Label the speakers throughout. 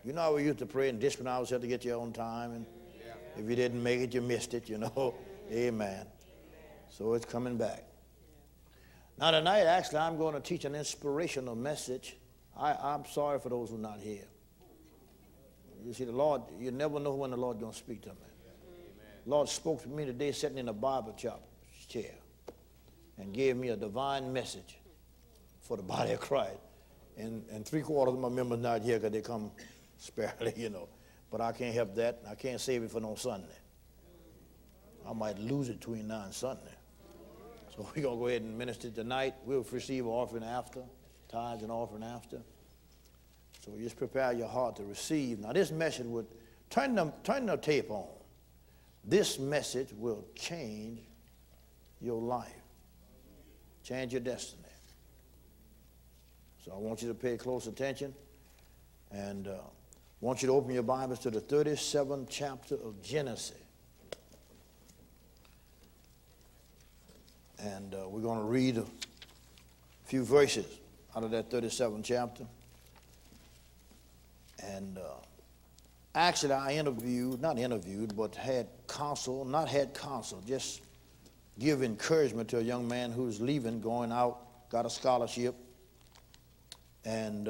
Speaker 1: You know how we used to pray and discipline ourselves to get your own time, and if you didn't make it, you missed it, you know. Amen. So it's coming back. Now tonight, actually, I'm going to teach an inspirational message. I'm sorry for those who are not here. You see, the Lord, you never know when the Lord's going to speak to me. The Lord spoke to me today sitting in a Bible chair and gave me a divine message for the body of Christ. And 3/4 of my members not here because they come sparingly, you know. But I can't help that. I can't save it for no Sunday. I might lose it between now and Sunday. So we're going to go ahead and minister tonight. We'll receive offering after, tithes and offering after. So just prepare your heart to receive. Now this message would, turn the tape on. This message will change your life, change your destiny. So I want you to pay close attention, and I want you to open your Bibles to the 37th chapter of Genesis. And we're going to read a few verses out of that 37th chapter. And actually I just give encouragement to a young man who's leaving, going out, got a scholarship. And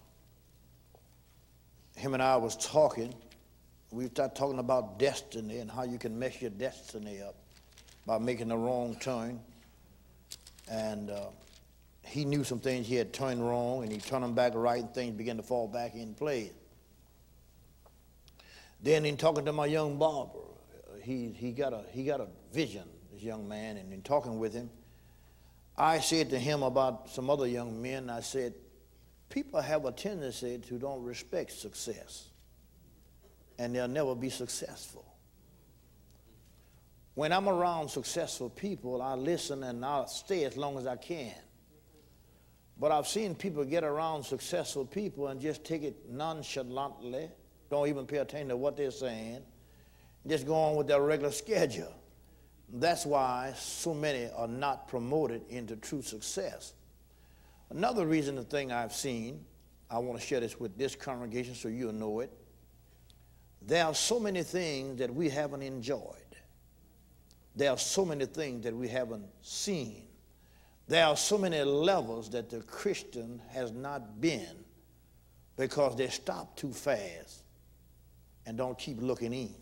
Speaker 1: him and I was talking. We started talking about destiny and how you can mess your destiny up by making a wrong turn. And he knew some things he had turned wrong, and he turned them back right, and things began to fall back in place. Then in talking to my young barber, he got a vision, this young man, and in talking with him, I said to him about some other young men, I said, people have a tendency to don't respect success, and they'll never be successful. When I'm around successful people, I listen and I'll stay as long as I can. But I've seen people get around successful people and just take it nonchalantly, don't even pay attention to what they're saying, just go on with their regular schedule. That's why so many are not promoted into true success. Another reason, the thing I've seen, I want to share this with this congregation so you'll know it. There are so many things that we haven't enjoyed. There are so many things that we haven't seen. There are so many levels that the Christian has not been because they stop too fast and don't keep looking in.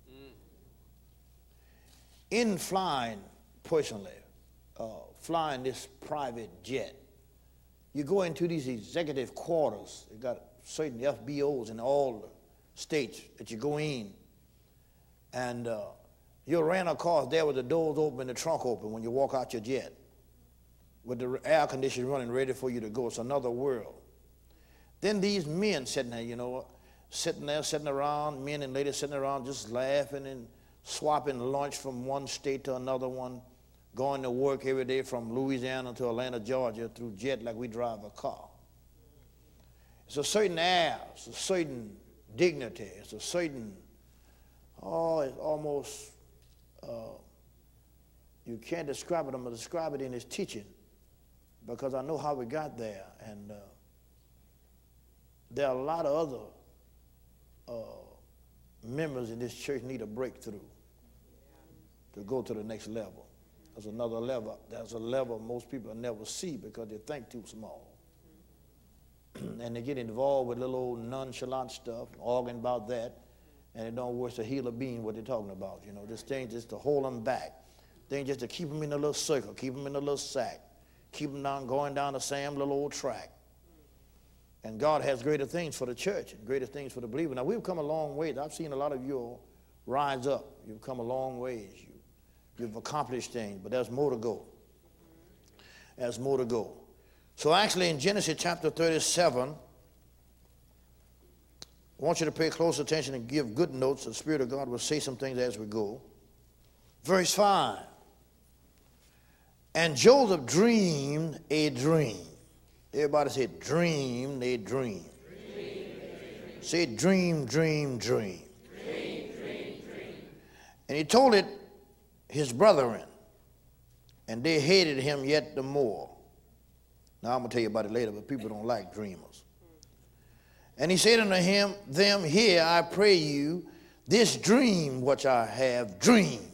Speaker 1: In flying, personally, flying this private jet, you go into these executive quarters. They got certain FBOs in all the states that you go in, and you'll rent a car there with the doors open and the trunk open when you walk out your jet, with the air conditioning running ready for you to go. It's another world. Then these men sitting there, you know, sitting around, men and ladies sitting around just laughing and swapping lunch from one state to another one, going to work every day from Louisiana to Atlanta, Georgia through jet like we drive a car. It's a certain air, it's a certain dignity, it's a certain, it's almost, you can't describe it. I'm going to describe it in his teaching because I know how we got there. And there are a lot of other members in this church need a breakthrough to go to the next level. There's another level. There's a level most people never see because they think too small. And they get involved with little old nonchalant stuff, arguing about that, and it don't worth a heel of bean what they're talking about. You know, this thing just to hold them back. Thing just to keep them in a little circle, keep them in a little sack, keep them going down the same little old track. And God has greater things for the church and greater things for the believer. Now, we've come a long way. I've seen a lot of you rise up. You've come a long ways. You've accomplished things, but there's more to go. There's more to go. So actually in Genesis chapter 37, I want you to pay close attention and give good notes. The Spirit of God will say some things as we go. Verse 5. And Joseph dreamed a dream. Everybody say, dreamed a dream. Say, dream, dream, dream. Dream, dream, dream. And he told it his brethren, and they hated him yet the more. Now, I'm going to tell you about it later, but people don't like dreamers. And he said unto them, Hear, I pray you, this dream which I have dreamed.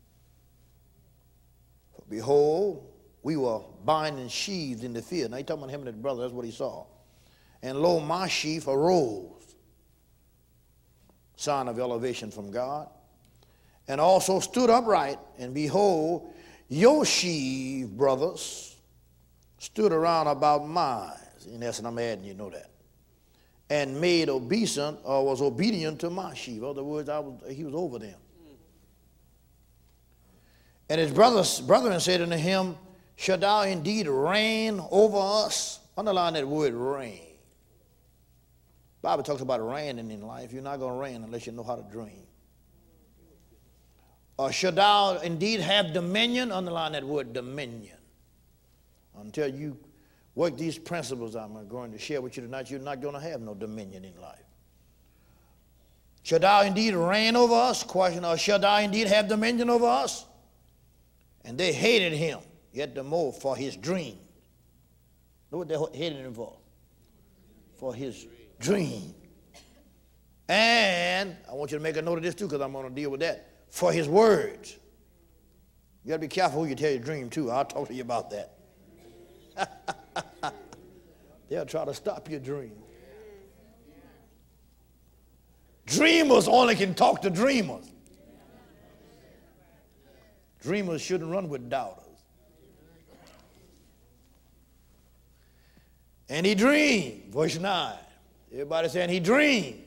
Speaker 1: For behold, we were binding sheaves in the field. Now he's talking about him and his brother. That's what he saw. And lo, my sheaf arose, sign of elevation from God, and also stood upright. And behold, your sheaf, brothers, stood around about mine. In essence, I'm adding, you know that. And made obeisant, or was obedient to my sheaf. In other words, he was over them. And his brethren said unto him, Shall thou indeed reign over us? Underline that word, reign. The Bible talks about reigning in life. You're not going to reign unless you know how to dream. Or shall thou indeed have dominion? Underline that word, dominion. Until you work these principles I'm going to share with you tonight, you're not going to have no dominion in life. Shall thou indeed reign over us? Question, or shall thou indeed have dominion over us? And they hated him yet the more for his dream. Know what they hated him for? For his dream. And I want you to make a note of this too, because I'm going to deal with that. For his words. You got to be careful who you tell your dream to. I'll talk to you about that. They'll try to stop your dream. Dreamers only can talk to dreamers. Dreamers shouldn't run with doubters. And he dreamed, verse 9. Everybody saying he dreamed.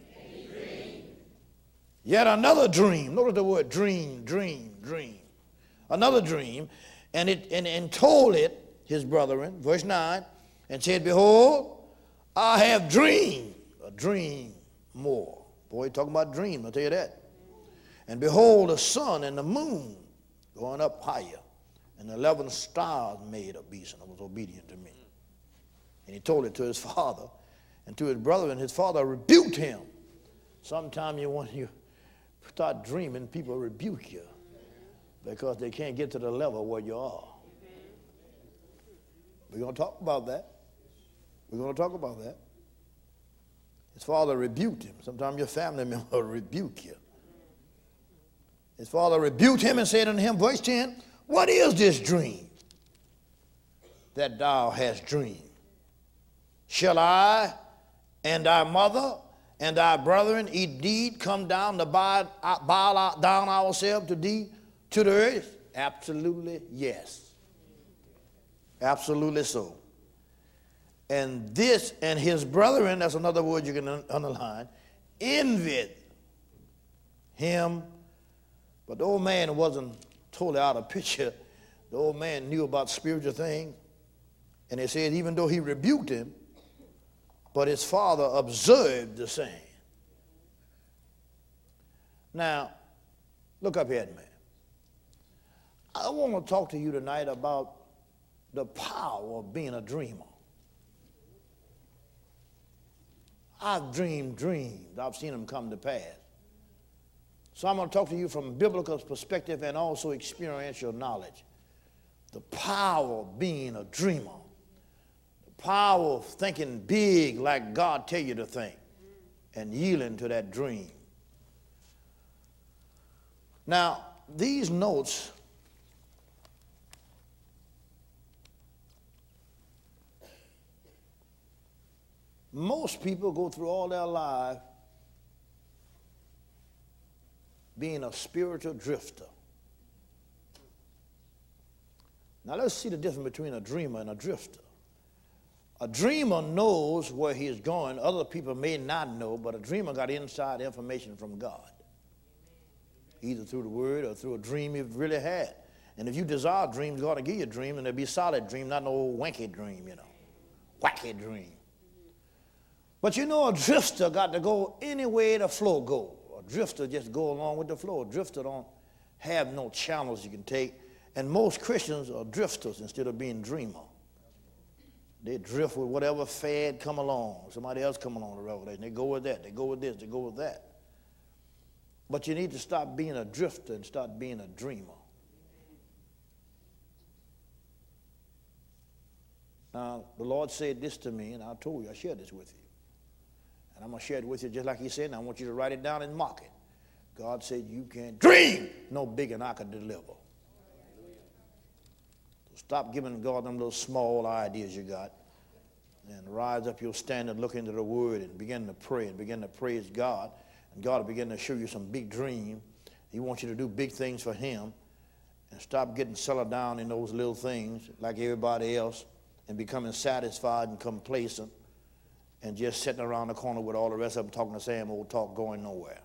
Speaker 1: Yet another dream. Notice the word dream, dream, dream. Another dream. And told it, his brethren, verse 9, and said, Behold, I have dreamed a dream more. Boy, talking about dream, I'll tell you that. And behold, the sun and the moon going up higher, and 11 stars made obeisant, and was obedient to me. And he told it to his father and to his brother, and his father rebuked him. Sometimes when you start dreaming, people rebuke you because they can't get to the level where you are. We're going to talk about that. We're going to talk about that. His father rebuked him. Sometimes your family member will rebuke you. His father rebuked him and said unto him, verse 10, What is this dream that thou hast dreamed? Shall I and thy mother and thy brethren indeed come down to bow down ourselves to thee, to the earth? Absolutely yes. Absolutely so. And this and his brethren, that's another word you can underline, envied him. But the old man wasn't totally out of picture. The old man knew about spiritual things. And it said even though he rebuked him, but his father observed the same. Now, look up here, man. I want to talk to you tonight about the power of being a dreamer. I've dreamed dreams. I've seen them come to pass. So I'm going to talk to you from a biblical perspective and also experiential knowledge. The power of being a dreamer. The power of thinking big like God tell you to think and yielding to that dream. Now, these notes most people go through all their life being a spiritual drifter. Now let's see the difference between a dreamer and a drifter. A dreamer knows where he is going. Other people may not know, but a dreamer got inside information from God. Either through the word or through a dream you've really had. And if you desire dreams, God will give you a dream, and it'll be a solid dream, not an old wanky dream, wacky dream. But a drifter got to go any way the flow go. A drifter just go along with the flow. A drifter don't have no channels you can take. And most Christians are drifters instead of being dreamers. They drift with whatever fad come along. Somebody else come along the revelation. They go with that. They go with this. They go with that. But you need to stop being a drifter and start being a dreamer. Now, the Lord said this to me, and I told you, I shared this with you. And I'm going to share it with you just like he said, and I want you to write it down and mark it. God said you can't dream no bigger than I can deliver. So stop giving God them little small ideas you got, and rise up your standard, look into the Word, and begin to pray and begin to praise God. And God will begin to show you some big dream. He wants you to do big things for Him, and stop getting settled down in those little things like everybody else and becoming satisfied and complacent and just sitting around the corner with all the rest of them talking the same old talk going nowhere.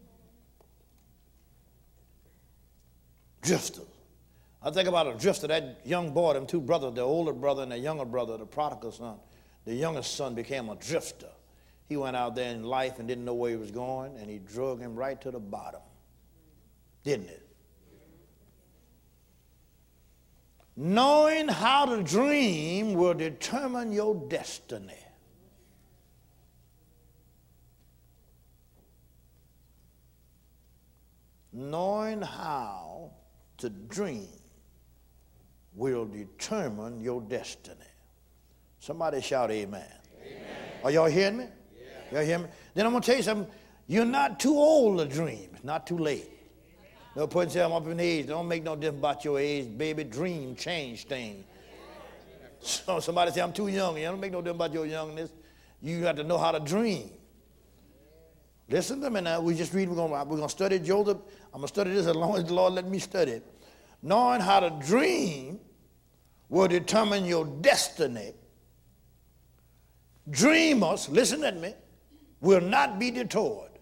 Speaker 1: Drifters. I think about a drifter, that young boy, them two brothers, the older brother and the younger brother, the prodigal son. The youngest son became a drifter. He went out there in life and didn't know where he was going, and he drug him right to the bottom. Didn't it? Knowing how to dream will determine your destiny. Knowing how to dream will determine your destiny. Somebody shout amen. Amen. Are y'all hearing me? Yeah. Y'all hear me? Then I'm going to tell you something. You're not too old to dream. It's not too late. No point saying I'm up in age. Don't make no difference about your age. Baby, dream change things. So somebody say I'm too young. It don't make no difference about your youngness. You got to know how to dream. Listen to me now. We just read. We're going to study Joseph. I'm going to study this as long as the Lord let me study it. Knowing how to dream will determine your destiny. Dreamers, listen to me, will not be detoured.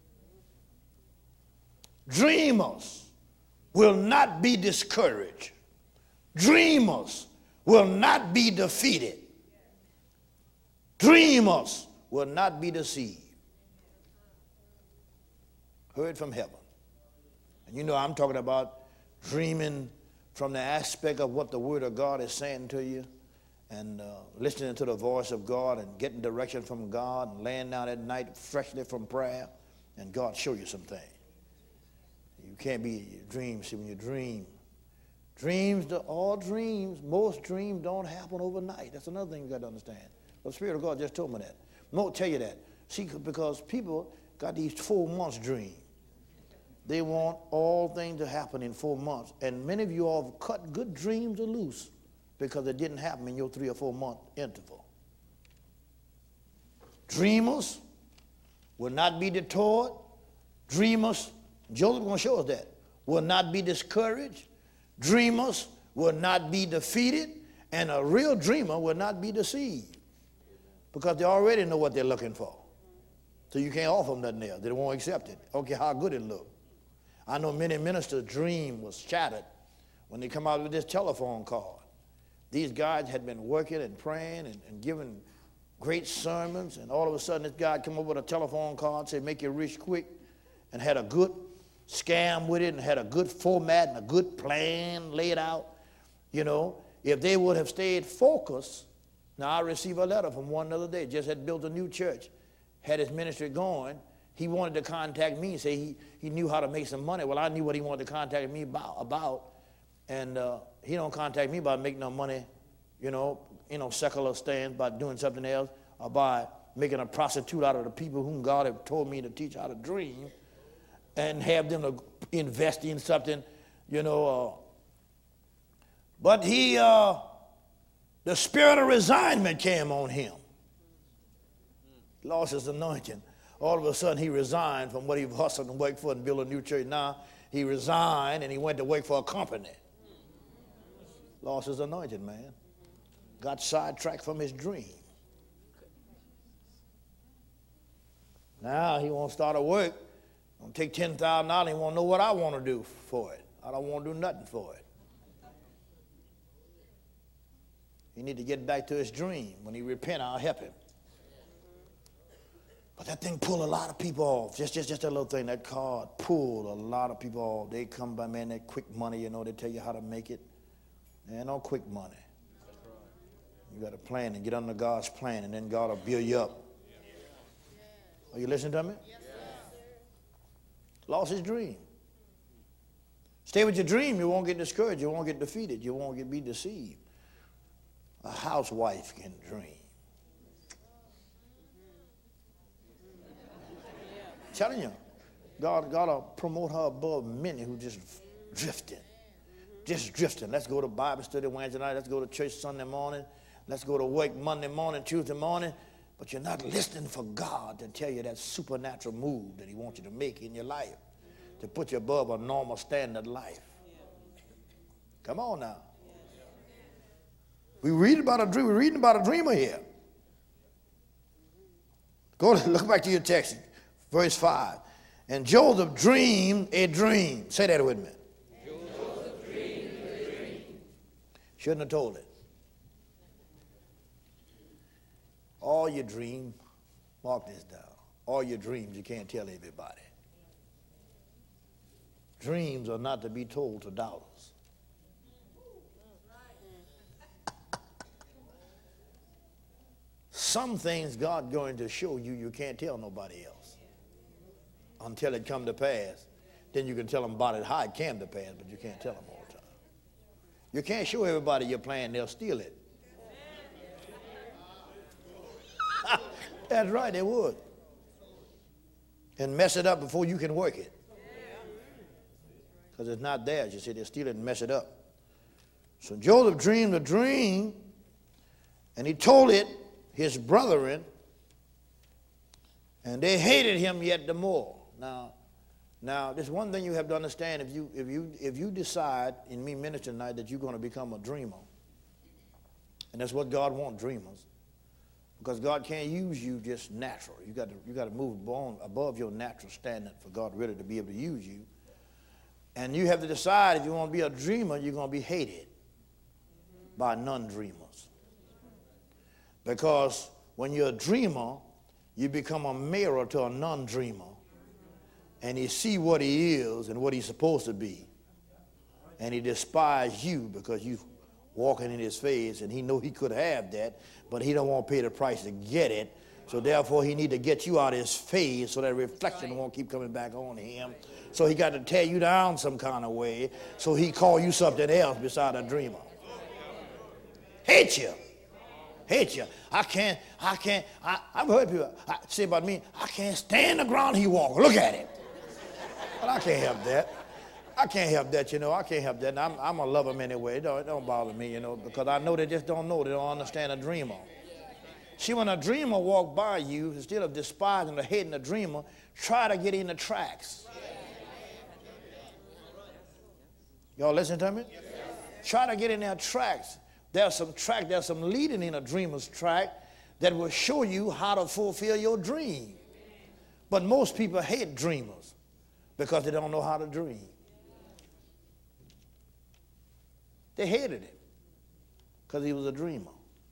Speaker 1: Dreamers will not be discouraged. Dreamers will not be defeated. Dreamers will not be deceived. Heard from heaven. And you know I'm talking about dreaming from the aspect of what the Word of God is saying to you, and listening to the voice of God and getting direction from God and laying down at night freshly from prayer, and God show you something. You can't be dreams. See, when you dream, all dreams, most dreams don't happen overnight. That's another thing you got to understand. The Spirit of God just told me that. I won't tell you that. See, because people got these 4 months dream. They want all things to happen in 4 months. And many of you all have cut good dreams loose because it didn't happen in your 3 or 4 month interval. Dreamers will not be detoured. Dreamers, Joseph is going to show us that, will not be discouraged. Dreamers will not be defeated. And a real dreamer will not be deceived because they already know what they're looking for. So you can't offer them nothing else. They won't accept it. Okay, how good it look. I know many ministers' dream was shattered when they come out with this telephone call. These guys had been working and praying and giving great sermons, and all of a sudden this guy come up with a telephone call and said, make you rich quick, and had a good scam with it and had a good format and a good plan laid out. You know, if they would have stayed focused. Now, I received a letter from one the other day, just had built a new church, had his ministry going. He wanted to contact me and say he knew how to make some money. Well, I knew what he wanted to contact me about. And he don't contact me about making no money, secular stands, by doing something else, or by making a prostitute out of the people whom God had told me to teach how to dream and have them to invest in something, But the spirit of resignment came on him. Lost his anointing. All of a sudden, he resigned from what he hustled and worked for and built a new church. Now, he resigned and he went to work for a company. Lost his anointing, man. Got sidetracked from his dream. Now, he won't start a work. I'll take $10,000. He won't know what I want to do for it. I don't want to do nothing for it. He need to get back to his dream. When he repent, I'll help him. But that thing pulled a lot of people off. Just that little thing, that card pulled a lot of people off. They come by, man, that quick money, they tell you how to make it. Man, no quick money. You got to plan and get under God's plan, and then God will build you up. Are you listening to me? Yes, lost his dream. Stay with your dream. You won't get discouraged. You won't get defeated. You won't be deceived. A housewife can dream. Telling you, God will promote her above many who just drifting. Just drifting. Let's go to Bible study Wednesday night. Let's go to church Sunday morning. Let's go to work Monday morning, Tuesday morning. But you're not listening for God to tell you that supernatural move that he wants you to make in your life, to put you above a normal standard life. Come on now. We're reading about a dreamer here. Look back to your text, verse 5. And Joseph dreamed a dream. Say that with me. Joseph dreamed a dream. Shouldn't have told it. All your dreams, mark this down. All your dreams, you can't tell everybody. Dreams are not to be told to doubters. Some things God going to show you, you can't tell nobody else until it come to pass. Then you can tell them about it, how it came to pass, but you can't tell them all the time. You can't show everybody your plan, they'll steal it. That's right, they would. And mess it up before you can work it. Because it's not theirs. You see, they'll steal it and mess it up. So Joseph dreamed a dream, and he told it his brethren, and they hated him yet the more. Now, there's one thing you have to understand. If you decide in me ministering tonight that you're going to become a dreamer, and that's what God wants, dreamers, because God can't use you just natural. You got to move above your natural standard for God really to be able to use you. And you have to decide if you want to be a dreamer, you're going to be hated by non-dreamers. Because when you're a dreamer, you become a mirror to a non-dreamer. And he see what he is and what he's supposed to be. And he despises you because you walking in his face, and he know he could have that, but he don't want to pay the price to get it. So therefore, he need to get you out of his face so that reflection won't keep coming back on him. So he got to tear you down some kind of way. So he call you something else beside a dreamer. Hate you. Hate you. I've heard people say about me, I can't stand the ground he walks. Look at it. But I can't help that. I can't help that, I can't help that. And I'm a lover anyway. It don't bother me, because I know they just don't know. They don't understand a dreamer. See, when a dreamer walk by you, instead of despising or hating a dreamer, try to get in the tracks. Y'all listen to me? Try to get in their tracks. There's some leading in a dreamer's track that will show you how to fulfill your dream. But most people hate dreamers because they don't know how to dream. They hated him because he was a dreamer.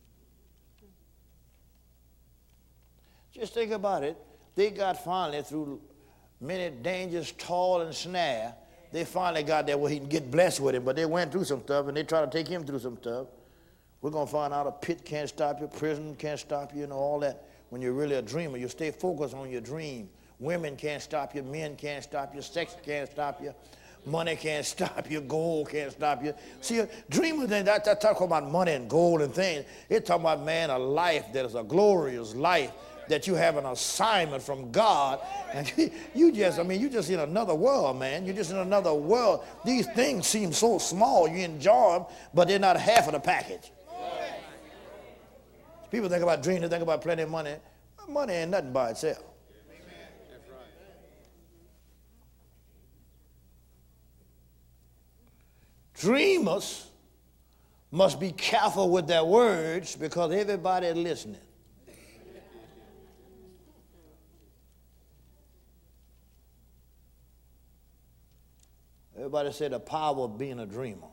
Speaker 1: Just think about it. They got finally, through many dangers, toil, and snare, they finally got there where he can get blessed with it. But they went through some stuff, and they tried to take him through some stuff. We're going to find out a pit can't stop you, prison can't stop you, all that. When you're really a dreamer, you stay focused on your dream. Women can't stop you, men can't stop you, sex can't stop you. Money can't stop you. Gold can't stop you. See, dreamers, that talk about money and gold and things. It's talking about, man, a life that is a glorious life, that you have an assignment from God. And you're just in another world, man. You're just in another world. These things seem so small. You enjoy them, but they're not half of the package. People think about dreams, they think about plenty of money. Money ain't nothing by itself. Dreamers must be careful with their words because everybody is listening. Everybody say the power of being a dreamer.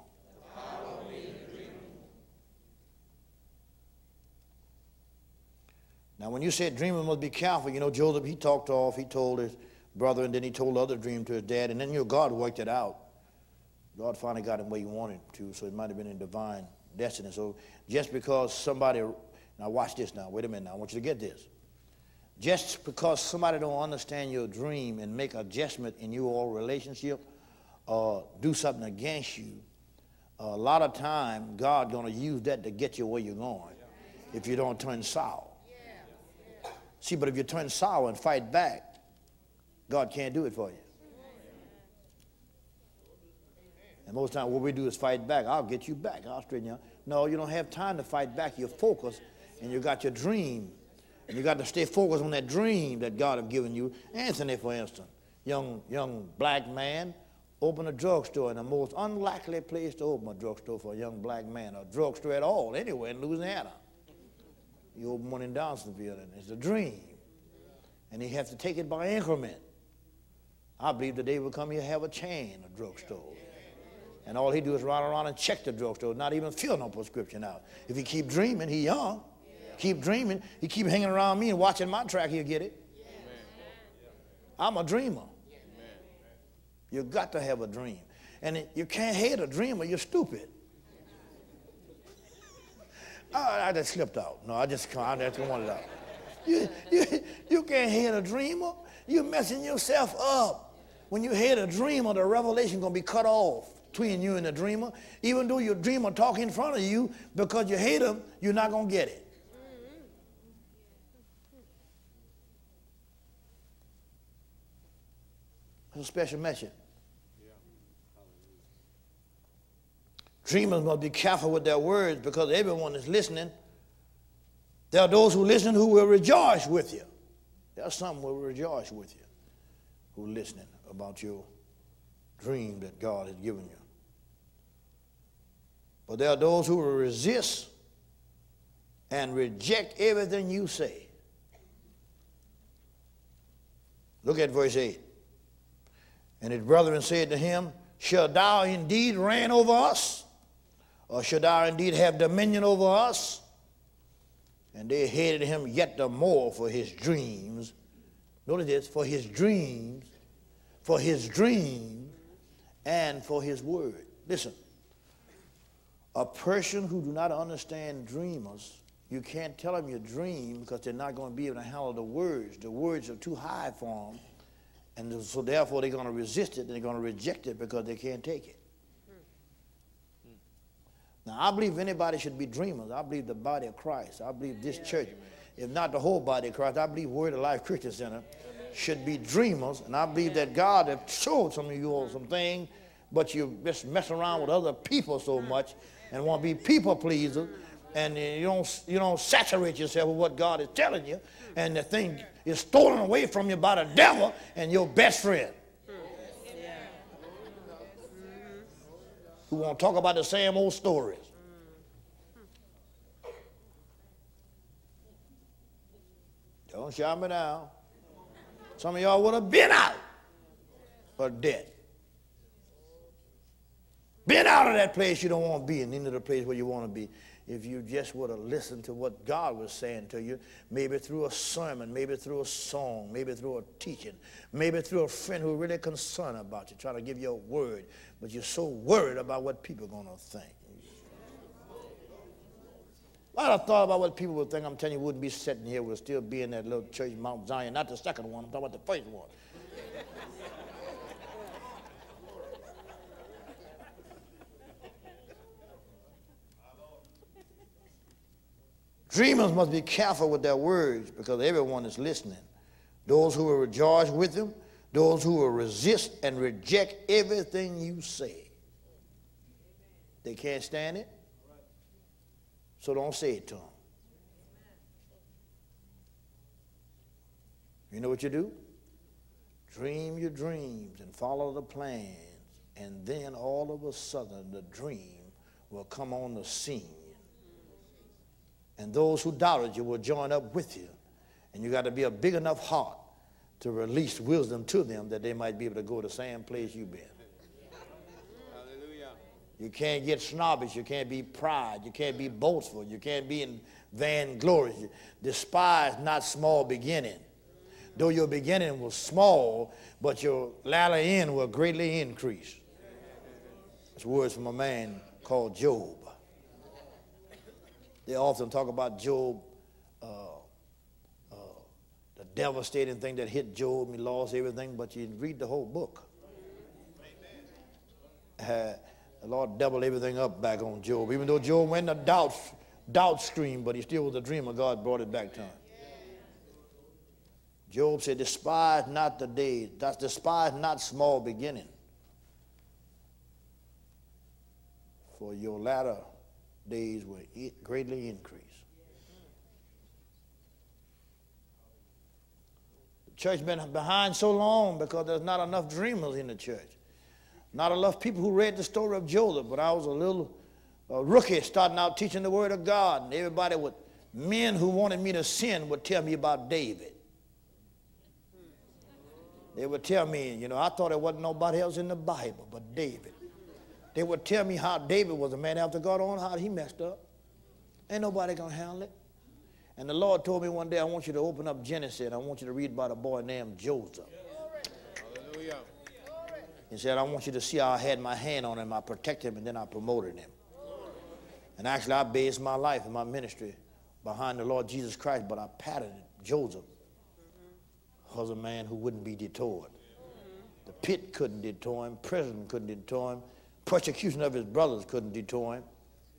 Speaker 1: Now, when you said dreamers must be careful, Joseph, he told his brother, and then he told the other dream to his dad, and then God worked it out. God finally got him where he wanted to, so it might have been in divine destiny. So just because somebody, now watch this now, wait a minute now, I want you to get this. Just because somebody don't understand your dream and make adjustment in your relationship or do something against you, a lot of time God going to use that to get you where you're going if you don't turn sour. See, but if you turn sour and fight back, God can't do it for you. And most times what we do is fight back. I'll get you back. I'll straighten you out. No, you don't have time to fight back. You're focused, and you got your dream. And you got to stay focused on that dream that God has given you. Anthony, for instance, young black man, opened a drugstore in the most unlikely place to open a drugstore for a young black man, a drugstore at all, anywhere in Louisiana. He opened one in Dawsonville, and it's a dream. And he has to take it by increment. I believe the day will come he'll have a chain of drugstores. And all he do is run around and check the drugstore, not even fill no prescription out. If he keep dreaming, he young. Keep dreaming, he keep hanging around me and watching my track, he'll get it. I'm a dreamer. You got to have a dream. And you can't hate a dreamer, you're stupid. I just slipped out. No, I just wanted out. You can't hate a dreamer. You're messing yourself up. When you hate a dreamer, the revelation going to be cut off between you and the dreamer. Even though your dreamer talk in front of you, because you hate him, you're not going to get it. It's a special message. Dreamers must be careful with their words because everyone is listening. There are those who listen who will rejoice with you. There are some who will rejoice with you who are listening about your dream that God has given you. But there are those who will resist and reject everything you say. Look at verse 8. And his brethren said to him, shall thou indeed reign over us? Or shall thou indeed have dominion over us? And they hated him yet the more for his dreams. Notice this, for his dreams, and for his word. Listen, a person who do not understand dreamers, you can't tell them your dream because they're not going to be able to handle the words. The words are too high for them. And so therefore they're going to resist it and they're going to reject it because they can't take it. Now I believe anybody should be dreamers. I believe the body of Christ. I believe this church, if not the whole body of Christ, I believe Word of Life Christian Center should be dreamers. And I believe that God has showed some of you all some things, but you just mess around with other people so much and want to be people pleasers. And you don't saturate yourself with what God is telling you, and the thing is stolen away from you by the devil and your best friend. Who want to talk about the same old stories. Don't shout me down. Some of y'all would have been out or dead. Been out of that place you don't want to be and into the place where you want to be. If you just would have listened to what God was saying to you, maybe through a sermon, maybe through a song, maybe through a teaching, maybe through a friend who really concerned about you, trying to give you a word, but you're so worried about what people are going to think. I'd have thought about what people would think. I'm telling you, wouldn't be sitting here. We'll still be in that little church, Mount Zion. Not the second one. I'm talking about the first one. Dreamers must be careful with their words because everyone is listening. Those who will rejoice with them, those who will resist and reject everything you say. They can't stand it, so don't say it to them. You know what you do? Dream your dreams and follow the plans, and then all of a sudden the dream will come on the scene. And those who doubted you will join up with you. And you got to be a big enough heart to release wisdom to them that they might be able to go the same place you've been. Hallelujah. You can't get snobbish. You can't be pride. You can't be boastful. You can't be in vainglory. Despise not small beginning. Though your beginning was small, but your latter end will greatly increase. That's words from a man called Job. They often talk about Job, the devastating thing that hit Job. He lost everything, but you read the whole book. The Lord doubled everything up back on Job. Even though Job went in a doubt stream, but he still was a dreamer. God brought it back to him. Job said, despise not the days, despise not small beginning, for your latter days will greatly increase. The church been behind so long because there's not enough dreamers in the church. Not enough people who read the story of Joseph. But I was a little rookie starting out teaching the word of God, and everybody would, men who wanted me to sin would tell me about David. They would tell me, you know, I thought there wasn't nobody else in the Bible but David. They would tell me how David was a man after God on, how he messed up. Ain't nobody gonna handle it. And the Lord told me one day, I want you to open up Genesis, and I want you to read about a boy named Joseph. Hallelujah. He said, I want you to see how I had my hand on him, I protected him, and then I promoted him. And actually, I based my life and my ministry behind the Lord Jesus Christ, but I patterned it. Joseph was a man who wouldn't be detoured. The pit couldn't detour him. Prison couldn't detour him. Persecution of his brothers couldn't detour him.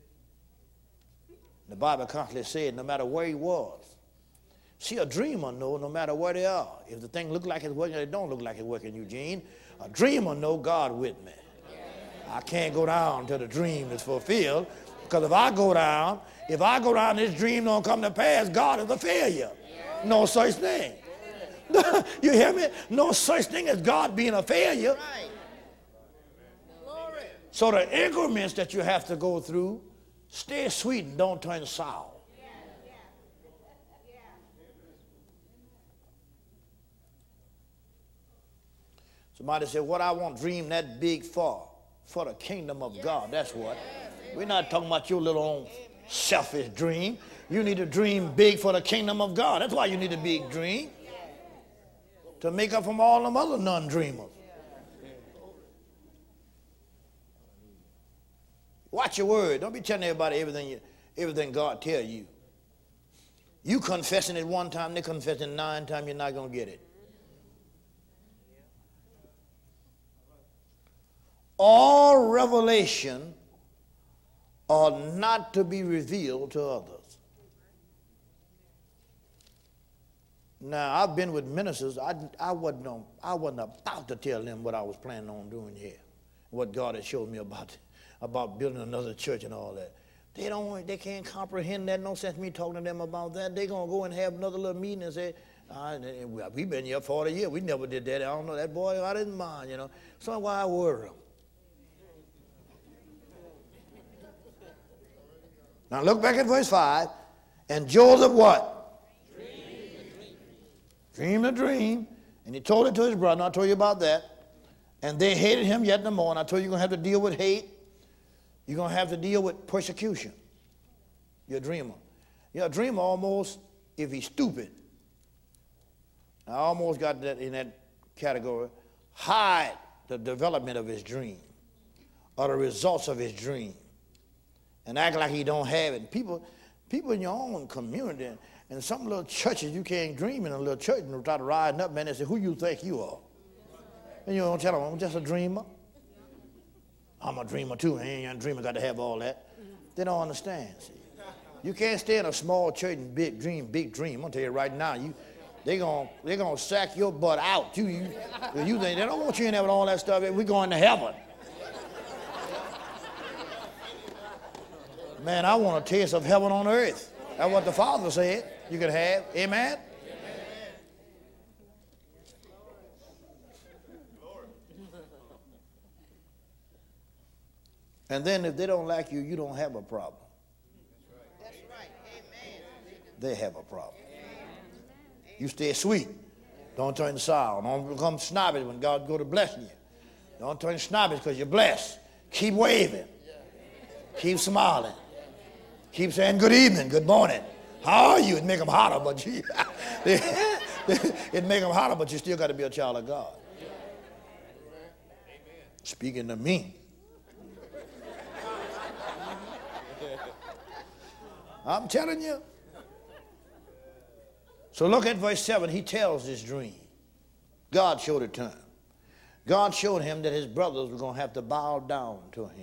Speaker 1: The Bible constantly said no matter where he was. See, a dreamer knows no matter where they are. If the thing look like it's working, it don't look like it's working, Eugene. A dreamer know God with me. I can't go down till the dream is fulfilled, because if I go down, this dream don't come to pass, God is a failure. No such thing. You hear me? No such thing as God being a failure. So the increments that you have to go through, stay sweet and don't turn sour. Somebody said, what I want dream that big for the kingdom of God. That's what. We're not talking about your little own selfish dream. You need to dream big for the kingdom of God. That's why you need a big dream. To make up from all them other non-dreamers. Watch your word. Don't be telling everybody everything God tell you. You confessing it one time, they confessing 9 times, you're not going to get it. All revelation are not to be revealed to others. Now, I've been with ministers. I wasn't about to tell them what I was planning on doing here, what God had showed me about building another church and all that. They can't comprehend that. No sense me talking to them about that. They're going to go and have another little meeting and say, we've been here 40 years. We never did that. I don't know that boy. I didn't mind, you know. So why worry them? Now look back at verse 5. And Joseph what? Dreamed a dream, and he told it to his brother. I told you about that. And they hated him yet no more. And I told you you're going to have to deal with hate. You're going to have to deal with persecution. You're a dreamer. You're a dreamer almost if he's stupid. I almost got that in that category. Hide the development of his dream or the results of his dream and act like he don't have it. People in your own community, and some little churches, you can't dream in a little church and try to rise up, man, and say, who you think you are? And you don't tell them, I'm just a dreamer. I'm a dreamer too. Ain't a dreamer got to have all that. They don't understand. See. You can't stay in a small church and big dream. I'm gonna tell you right now, they're gonna sack your butt out. You think they don't want you in there with all that stuff. We're going to heaven. Man, I want a taste of heaven on earth. That's what the Father said you could have. Amen? And then if they don't like you, you don't have a problem. That's right. Amen. They have a problem. You stay sweet. Don't turn sour. Don't become snobbish when God go to blessing you. Don't turn snobbish because you're blessed. Keep waving. Keep smiling. Keep saying good evening, good morning. How are you? It make them hotter, but it make them hotter, but you still got to be a child of God. Speaking to me. I'm telling you. So look at verse 7. He tells this dream. God showed it to him. God showed him that his brothers were going to have to bow down to him.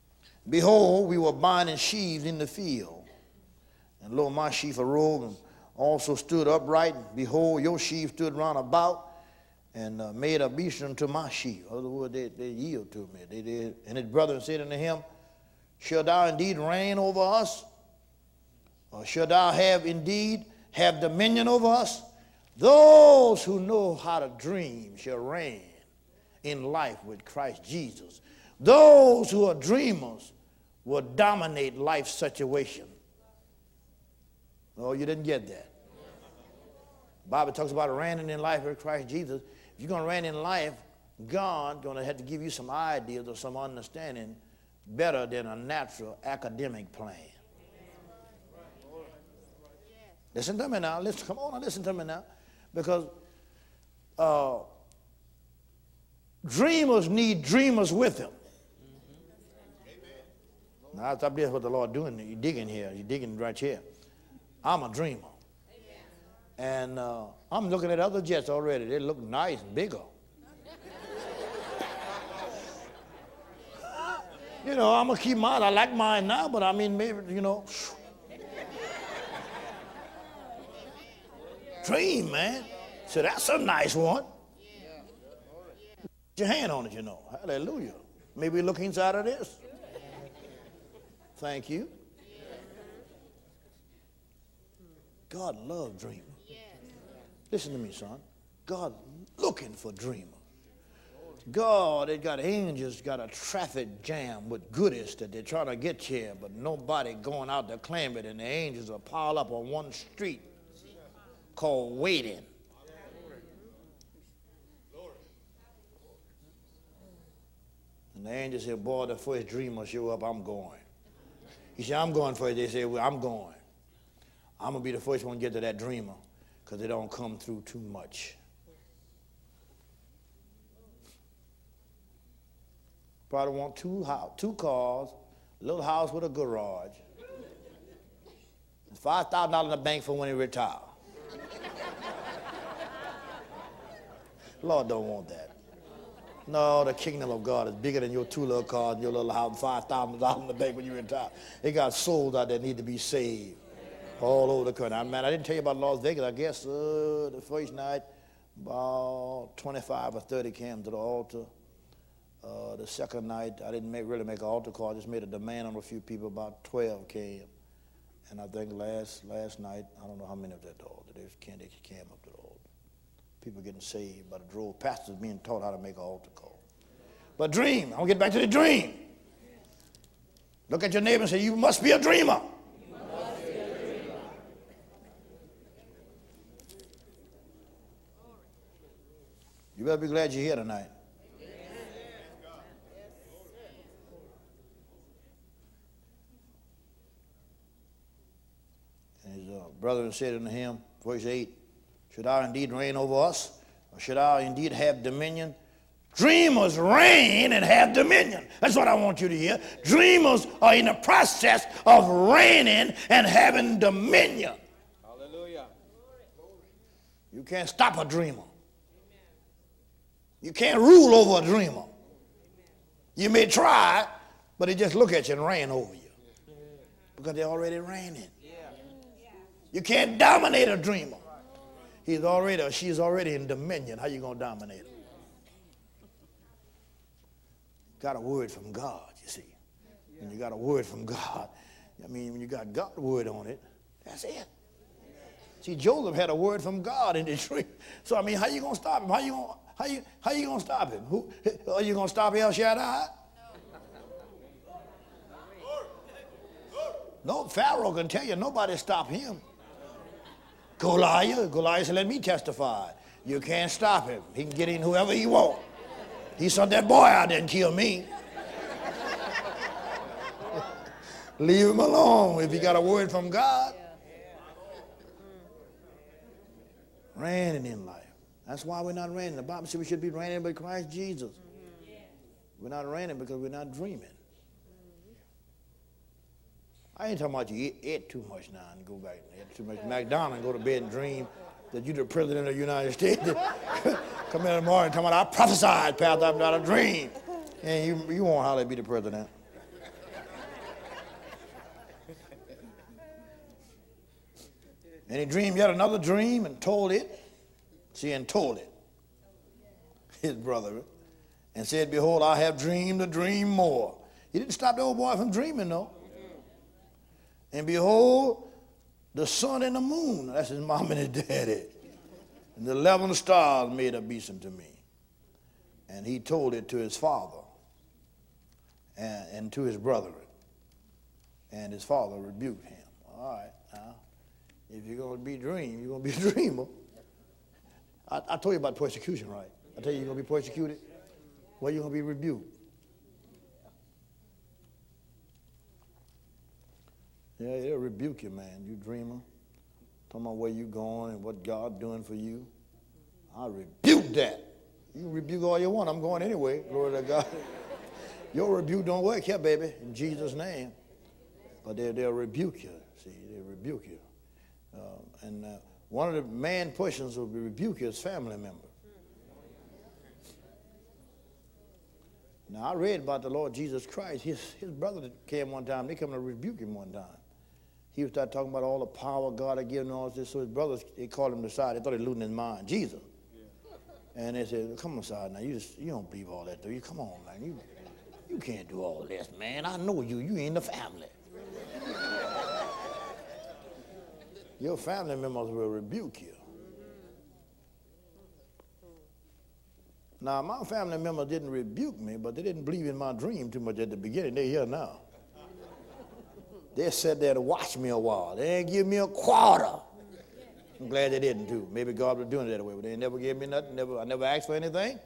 Speaker 1: Behold, we were binding sheaves in the field. And lo, my sheaf arose and also stood upright. Behold, your sheep stood round about and made obeisance unto my sheep. In other words, they yield to me. They did. And his brethren said unto him, shalt thou indeed reign over us? Or shalt thou indeed have dominion over us? Those who know how to dream shall reign in life with Christ Jesus. Those who are dreamers will dominate life's situation. Oh, you didn't get that. The Bible talks about reigning in life with Christ Jesus. If you're going to reign in life, God's going to have to give you some ideas or some understanding better than a natural academic plan. Listen to me now. Listen, come on and listen to me now. Because dreamers need dreamers with them. Now, I thought that's what the Lord doing. You're digging here. You're digging right here. I'm a dreamer. And I'm looking at other jets already. They look nice and bigger. You know, I'm going to keep mine. I like mine now, but I mean, maybe, you know. Dream, man. So that's a nice one. Put your hand on it, you know. Hallelujah. Maybe look inside of this. Thank you. God loves dreamers. Listen to me, son. God looking for dreamers. God, they got angels, got a traffic jam with goodies that they're trying to get here, but nobody going out to claim it, and the angels are piled up on one street called waiting. And the angels said, boy, the first dreamer show up, I'm going. He said, I'm going for it. They said, well, I'm going. I'm going to be the first one to get to that dreamer because they don't come through too much. Probably want two cars, a little house with a garage, $5,000 in the bank for when he retire. Lord don't want that. No, the kingdom of God is bigger than your two little cars and your little house, $5,000 in the bank when you retire. They got souls out there that need to be saved all over the country. Man, I didn't tell you about Las Vegas. I guess the first night, about 25 or 30 came to the altar. The second night, I didn't really make an altar call. I just made a demand on a few people. About 12 came. And I think last night, I don't know how many of that altar. They came up to the altar. People getting saved by the drove. Pastors being taught how to make an altar call. But dream. I'm going to get back to the dream. Look at your neighbor and say, you must be a dreamer. You must be a dreamer. You better be glad you're here tonight. His brethren said unto him, verse 8, should thou indeed reign over us, or should thou indeed have dominion? Dreamers reign and have dominion. That's what I want you to hear. Dreamers are in the process of reigning and having dominion. Hallelujah. You can't stop a dreamer. You can't rule over a dreamer. You may try, but they just look at you and reign over you because they're already reigning. You can't dominate a dreamer. He's already or she's already in dominion. How you going to dominate him? Got a word from God, you see. When you got a word from God, I mean, when you got God's word on it, that's it. See, Joseph had a word from God in the dream. So, I mean, how you going to stop him? How you going to stop him? Are you going to stop El Shaddai? No, Pharaoh can tell you nobody stop him. Goliath said, let me testify. You can't stop him. He can get in whoever he wants. He sent that boy out there and kill me. Leave him alone if he got a word from God. Reigning in life. That's why we're not reigning. The Bible says we should be reigning by Christ Jesus. We're not reigning because we're not dreaming. I ain't talking about you ate too much now and go back and eat too much McDonald's and go to bed and dream that you're the president of the United States. Come in the morning talking about, I prophesied, Pastor, I'm not a dream. And you won't hardly be the president. And he dreamed yet another dream and told it. See, and told it, his brother, and said, behold, I have dreamed a dream more. He didn't stop the old boy from dreaming, though. And behold, the sun and the moon, that's his mom and his daddy, and the 11 stars made a besom to me. And he told it to his father and to his brethren. And his father rebuked him. All right, now, if you're going to be a dream, you're going to be a dreamer. I told you about persecution, right? I tell you, you're going to be persecuted. Well, you're going to be rebuked. Yeah, they'll rebuke you, man, you dreamer. Talking about where you're going and what God's doing for you. I rebuke that. You can rebuke all you want. I'm going anyway. Glory to God. Your rebuke don't work here, baby, in Jesus' name. But they'll rebuke you. See, they'll rebuke you. One of the main persons will be rebuke his family member. Now, I read about the Lord Jesus Christ. His brother came one time. They come to rebuke him one time. He was started talking about all the power God had given and all this. So his brothers, they called him aside. They thought he was losing his mind. Jesus. Yeah. And they said, come aside now. You don't believe all that, do you? Come on, man. You can't do all this, man. I know you. You ain't the family. Your family members will rebuke you. Now, my family members didn't rebuke me, but they didn't believe in my dream too much at the beginning. They're here now. They sat there to watch me a while. They didn't give me a quarter. I'm glad they didn't, too. Maybe God was doing it that way, but they never gave me nothing. I never asked for anything.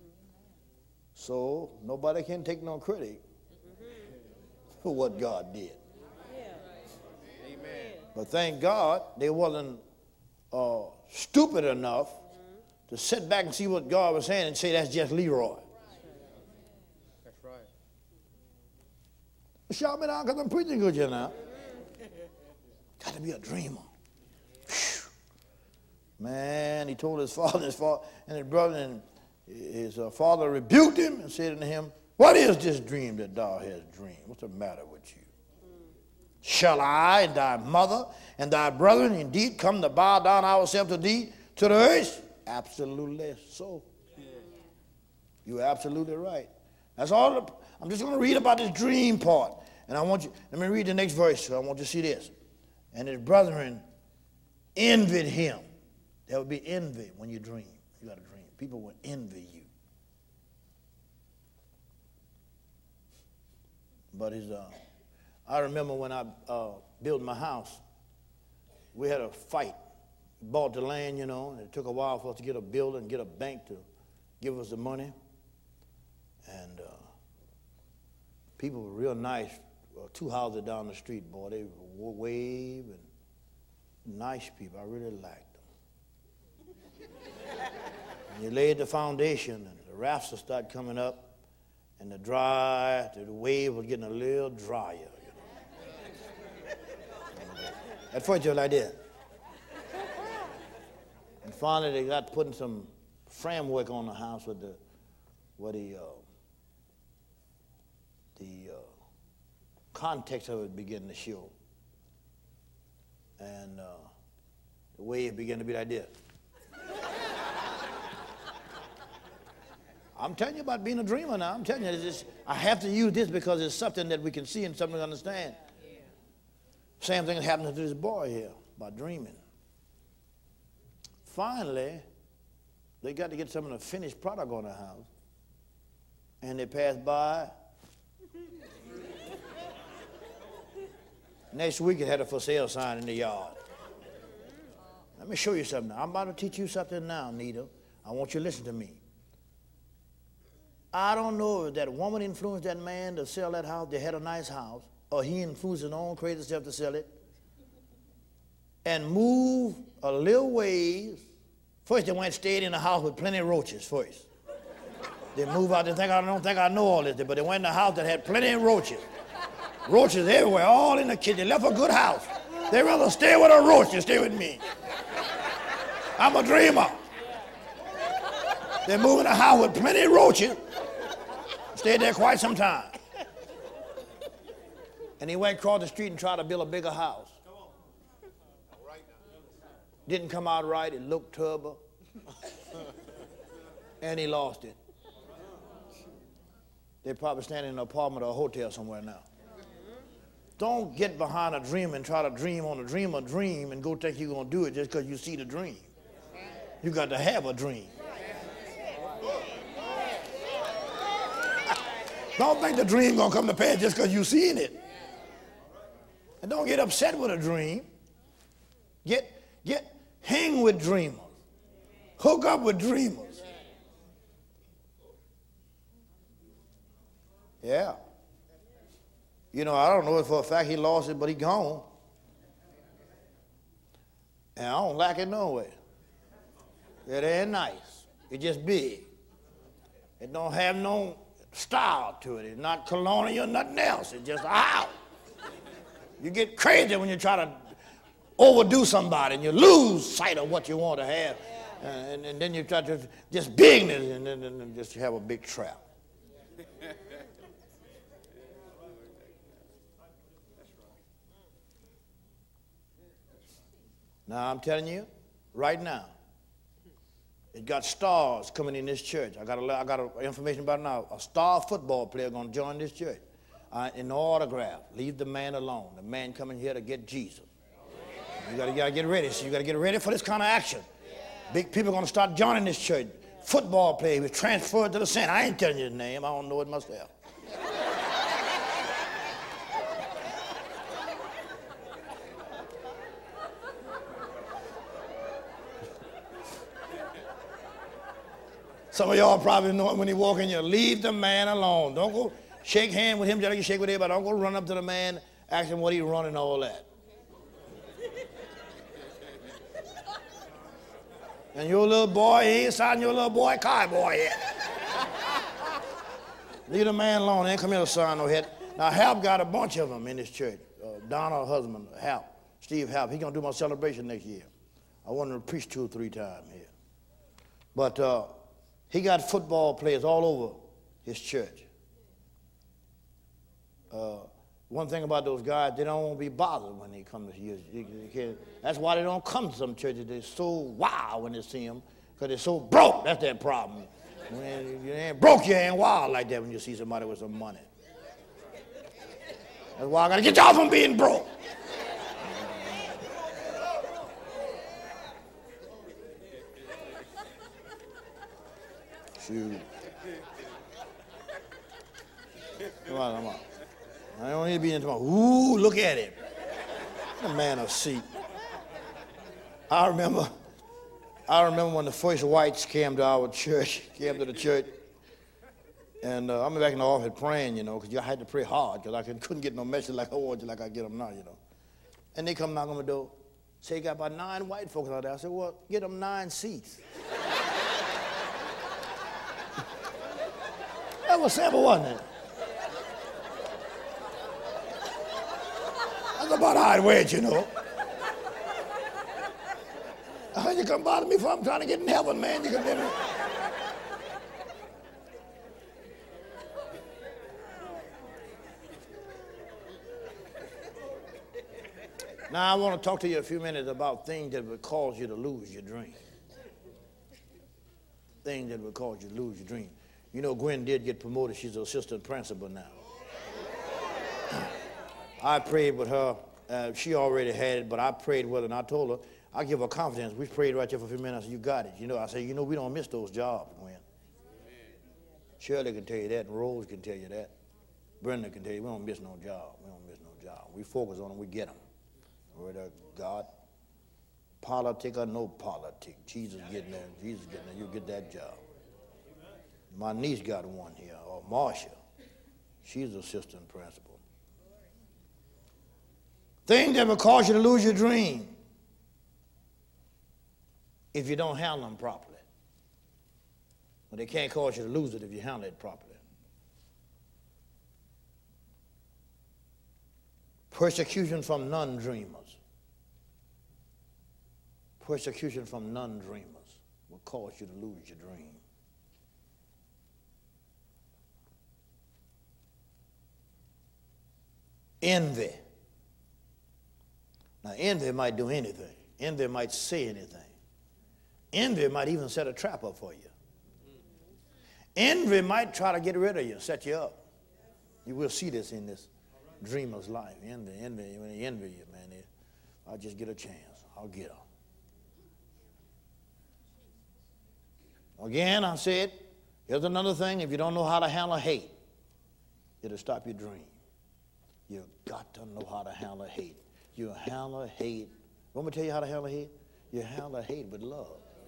Speaker 1: So nobody can take no credit for what God did. But thank God they wasn't stupid enough to sit back and see what God was saying and say, that's just Leroy.
Speaker 2: That's right.
Speaker 1: Shout me down because I'm preaching good here now. Got to be a dreamer. Whew. Man, he told his father and his brother, and his father rebuked him and said unto him, what is this dream that thou hast dreamed? What's the matter with you? Shall I and thy mother and thy brethren indeed come to bow down ourselves to thee to the earth? Absolutely so. You're absolutely right. That's all. I'm just going to read about this dream part. And I want you, let me read the next verse. So I want you to see this. And his brethren envied him. There will be envy when you dream. You got a dream. People will envy you. But I remember when I built my house, we had a fight. We bought the land, you know, and it took a while for us to get a builder and get a bank to give us the money. And people were real nice. 2 houses down the street, boy, they wave and nice people. I really liked them. And you laid the foundation, and the rafts started coming up, and the wave was getting a little drier. At first, you're like this. And finally, they got putting some framework on the house with the context of it began to show. And the wave began to be like this. I'm telling you about being a dreamer now. I'm telling you, I have to use this because it's something that we can see and something to understand. Same thing is happening to this boy here about dreaming. Finally, they got to get some of the finished product on the house. And they passed by. Next week, it had a for sale sign in the yard. Let me show you something now. I'm about to teach you something now, Nita. I want you to listen to me. I don't know if that woman influenced that man to sell that house. They had a nice house. Or he influenced his own crazy self to sell it. And move a little ways. First, they went and stayed in the house with plenty of roaches first. They moved out. They don't think I know all this, but they went in the house that had plenty of roaches. Roaches everywhere, all in the kitchen. They left a good house. They'd rather stay with a roach than stay with me. I'm a dreamer. They moved in a house with plenty of roaches. Stayed there quite some time. And he went across the street and tried to build a bigger house. Didn't come out right. It looked terrible. And he lost it. They're probably standing in an apartment or a hotel somewhere now. Don't get behind a dream and try to dream on a dream and go think you're going to do it just because you see the dream. You got to have a dream. Don't think the dream going to come to pass just because you seen it. And don't get upset with a dream. Hang with dreamers. Hook up with dreamers. Yeah. You know, I don't know if for a fact he lost it, but he gone. And I don't like it no way. It ain't nice. It's just big. It don't have no style to it. It's not colonial, nothing else. It's just out. You get crazy when you try to overdo somebody and you lose sight of what you want to have. And then you try to just bigness and then just have a big trap. Now, I'm telling you, right now, it got stars coming in this church. I got information about it now. A star football player going to join this church. In the autograph, leave the man alone. The man coming here to get Jesus. You got to get ready. So you got to get ready for this kind of action. Big people are going to start joining this church. Football player was transferred to the center. I ain't telling you his name. I don't know it myself. Some of y'all probably know it when he walk in here. Leave the man alone. Don't go shake hands with him just like you shake with everybody. Don't go run up to the man, ask him what he's running and all that. And your little boy, he ain't starting your little boy cowboy yet. Leave the man alone. Ain't come here to sign no head. Now, Hap got a bunch of them in this church. Donna, her husband, Hap, Steve Hap. He's going to do my celebration next year. I want him to preach 2 or 3 times here. But he got football players all over his church. One thing about those guys, they don't want to be bothered when they come to you. That's why they don't come to some churches. They're so wild when they see them because they're so broke. That's their problem. When you ain't broke, you ain't wild like that when you see somebody with some money. That's why I got to get y'all from being broke. Shoot. Come on. I don't need to be into my, ooh, look at him. The man of seat. I remember when the first whites came to our church, came to the church, and I'm back in the office praying, you know, because I had to pray hard because I couldn't get no message like I wanted, like I get them now, you know. And they come knock on the door, say, you got about 9 white folks out there. I said, well, get them 9 seats. That was simple, wasn't it? That's about how it went, you know. You come bother me for I'm trying to get in heaven, man. You come in. Now, I want to talk to you a few minutes about things that would cause you to lose your dream. Things that would cause you to lose your dream. You know, Gwen did get promoted. She's an assistant principal now. I prayed with her. She already had it, but I prayed with her, and I told her, I give her confidence. We prayed right there for a few minutes. I said, you got it. You know, I said, you know, we don't miss those jobs, Gwen. Shirley can tell you that, and Rose can tell you that. Brenda can tell you, we don't miss no job. We don't miss no job. We focus on them, we get them. Word of God. Politic or no politic. Jesus getting there. Jesus getting there. You get that job. My niece got one here, or Marcia. She's assistant principal. Things that will cause you to lose your dream if you don't handle them properly. But they can't cause you to lose it if you handle it properly. Persecution from non-dreamers. Persecution from non-dreamers will cause you to lose your dream. Envy. Now, envy might do anything. Envy might say anything. Envy might even set a trap up for you. Envy might try to get rid of you, set you up. You will see this in this dreamer's life. Envy, when they envy you, man, I'll just get a chance. I'll get her. Again, I said, here's another thing. If you don't know how to handle hate, it'll stop your dream. You've got to know how to handle hate. You handle hate. Want me to tell you how to handle hate? You handle hate with love.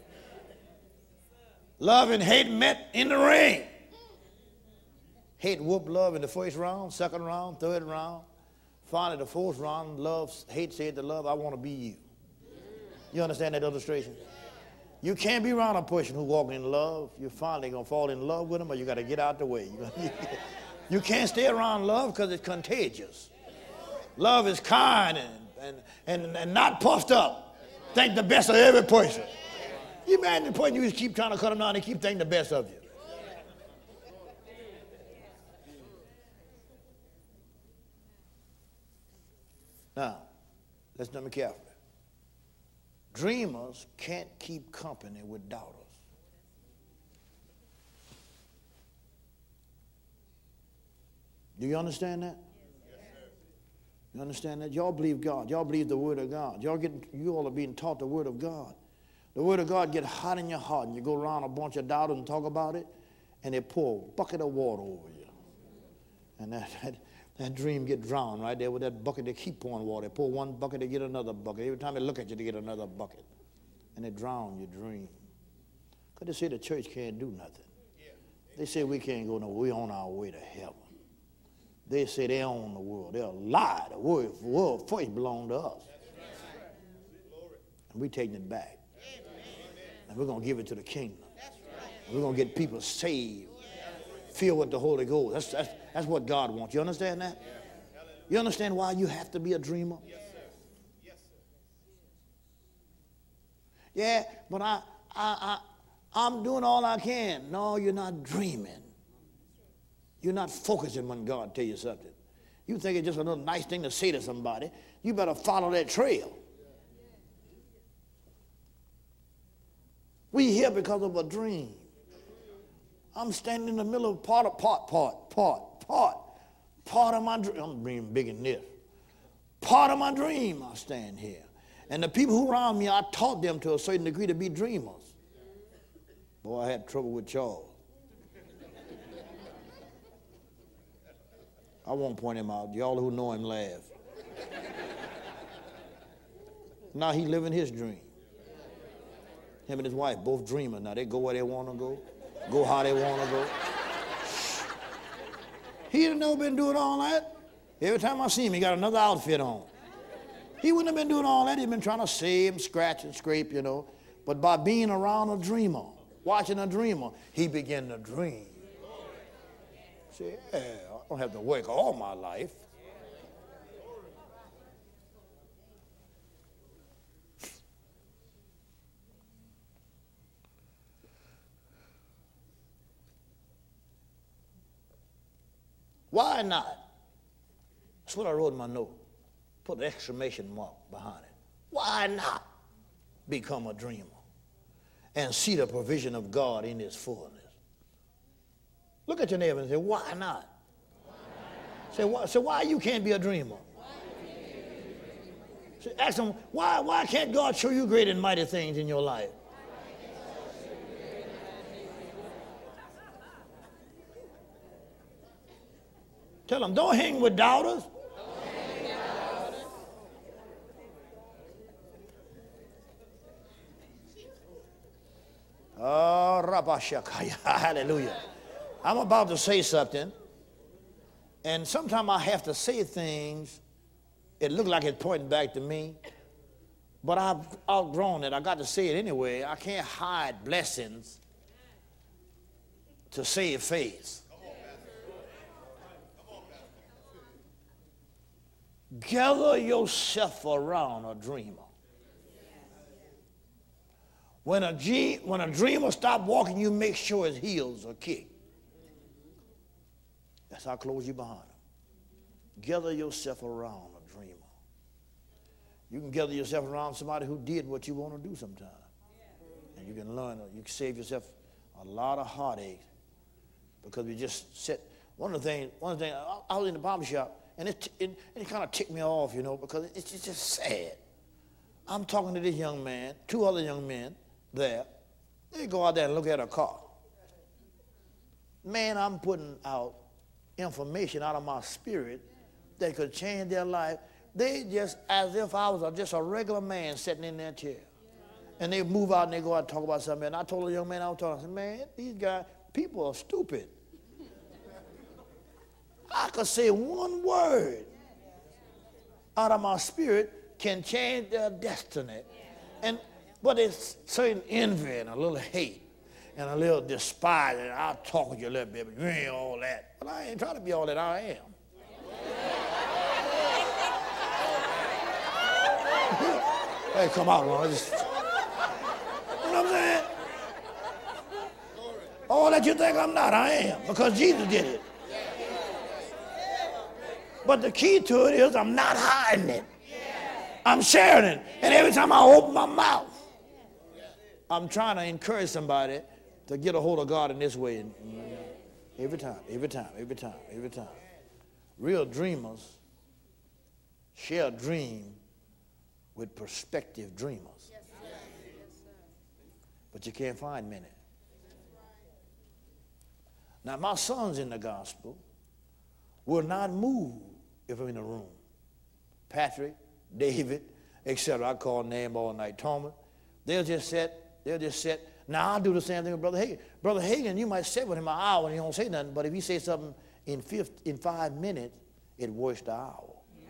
Speaker 1: Love and hate met in the ring. Hate whooped love in the first round, second round, third round. Finally, the fourth round, hate said to love, I want to be you. You understand that illustration? You can't be around a person who walking in love. You're finally going to fall in love with them, or you got to get out the way. You can't stay around love because it's contagious. Love is kind and not puffed up. Think the best of every person. You imagine the person you just keep trying to cut them down and keep thinking the best of you. Now, listen to me carefully. Dreamers can't keep company with doubters. Do you understand that? Yes, sir. You understand that? Y'all believe God. Y'all believe the Word of God. You all are being taught the Word of God. The Word of God get hot in your heart, and you go around a bunch of doubters and talk about it, and they pour a bucket of water over you. And that dream get drowned right there with that bucket. They keep pouring water. They pour one bucket, they get another bucket. Every time they look at you, they get another bucket. And they drown your dream. Because they say the church can't do nothing. They say we can't go nowhere. We're on our way to heaven. They say they own the world. They're a lie. The world first belonged to us. And we're taking it back. And we're going to give it to the kingdom. We're going to get people saved. Filled with the Holy Ghost. That's what God wants. You understand that? You understand why you have to be a dreamer? Yes, sir. Yes, sir. Yeah, but I'm doing all I can. No, you're not dreaming. You're not focusing when God tells you something. You think it's just a little nice thing to say to somebody. You better follow that trail. We here because of a dream. I'm standing in the middle of part of my dream. I'm being big in this. Part of my dream, I stand here. And the people who around me, I taught them to a certain degree to be dreamers. Boy, I had trouble with Charles. I won't point him out. Y'all who know him laugh. Now he living his dream. Him and his wife, both dreamers. Now they go where they want to go how they want to go. He ain't never been doing all that. Every time I see him, he got another outfit on. He wouldn't have been doing all that. He'd been trying to save and scratch and scrape, you know. But by being around a dreamer, watching a dreamer, he began to dream. See, yeah, I don't have to work all my life. Why not? That's what I wrote in my note. Put an exclamation mark behind it. Why not become a dreamer and see the provision of God in His fullness? Look at your neighbor and say, why not? Say why you can't be a dreamer? Say, ask them, why can't God show you great and mighty things in your life? Tell them, don't hang with doubters. Oh, Rabashakaya. Hallelujah. I'm about to say something, and sometimes I have to say things, it looks like it's pointing back to me, but I've outgrown it. I got to say it anyway. I can't hide blessings to save face. Gather yourself around a dreamer. When a dreamer stops walking, you make sure his heels are kicked. That's how close you behind him. Gather yourself around a dreamer. You can gather yourself around somebody who did what you want to do sometime. And you can learn, you can save yourself a lot of heartache because we just sit. One of the things, I was in the barber shop, and it kind of ticked me off, you know, because it's just sad. I'm talking to this young man, two other young men there. They go out there and look at a car. Man, I'm putting out information out of my spirit that could change their life. They just, as if I was just a regular man sitting in their chair. And they move out and they go out and talk about something. And I told the young man I was talking, I said, man, these guys, people are stupid. I could say one word out of my spirit can change their destiny. But it's certain envy and a little hate and a little despise. And I'll talk with you a little bit, but you ain't all that. But I ain't trying to be all that. I am. Hey, come out, Lord. You know what I'm saying? All that you think I'm not, I am, because Jesus did it. But the key to it is I'm not hiding it. I'm sharing it. And every time I open my mouth, I'm trying to encourage somebody to get a hold of God in this way. Every time. Real dreamers share a dream with prospective dreamers. But you can't find many. Now, my sons in the gospel will not move if I'm in a room. Patrick, David, etc. I call name all night. Thomas. They'll just sit. Now, I'll do the same thing with Brother Hagin. Brother Hagin, you might sit with him an hour and he don't say nothing, but if he says something in 5 minutes, it works the hour.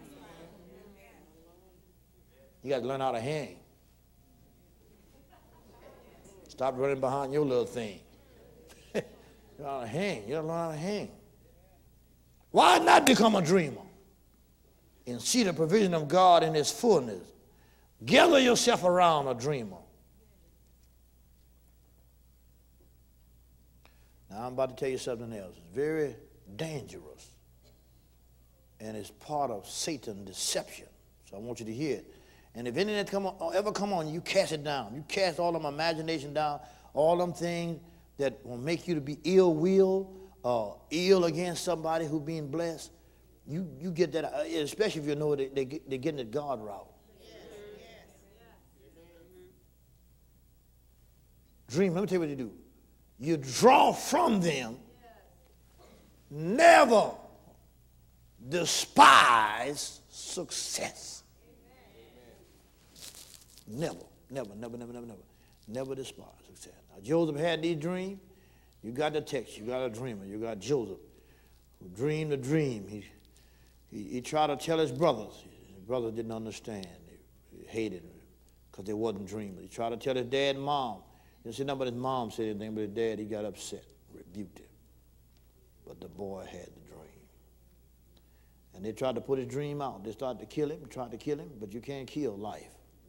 Speaker 1: You got to learn how to hang. Stop running behind your little thing. You know how to hang. You got to learn how to hang. Why not become a dreamer and see the provision of God in His fullness? Gather yourself around a dreamer. Now I'm about to tell you something else. It's very dangerous, and it's part of Satan's deception. So I want you to hear it. And if any of that ever come on, you cast it down. You cast all them imagination down, all them things that will make you to be ill-will, ill against somebody who being blessed. You get that, especially if you know they're getting it God route. Dream, let me tell you what you do. You draw from them, never despise success. Never despise success. Now, Joseph had these dreams. You got the text. You got a dreamer. You got Joseph who dreamed a dream. He tried to tell his brothers. His brothers didn't understand. They hated him because they wasn't dreamers. He tried to tell his dad and mom. He didn't say nothing but his mom said anything, but his dad, he got upset, rebuked him. But the boy had the dream. And they tried to put his dream out. They started to kill him, tried to kill him, but you can't kill life.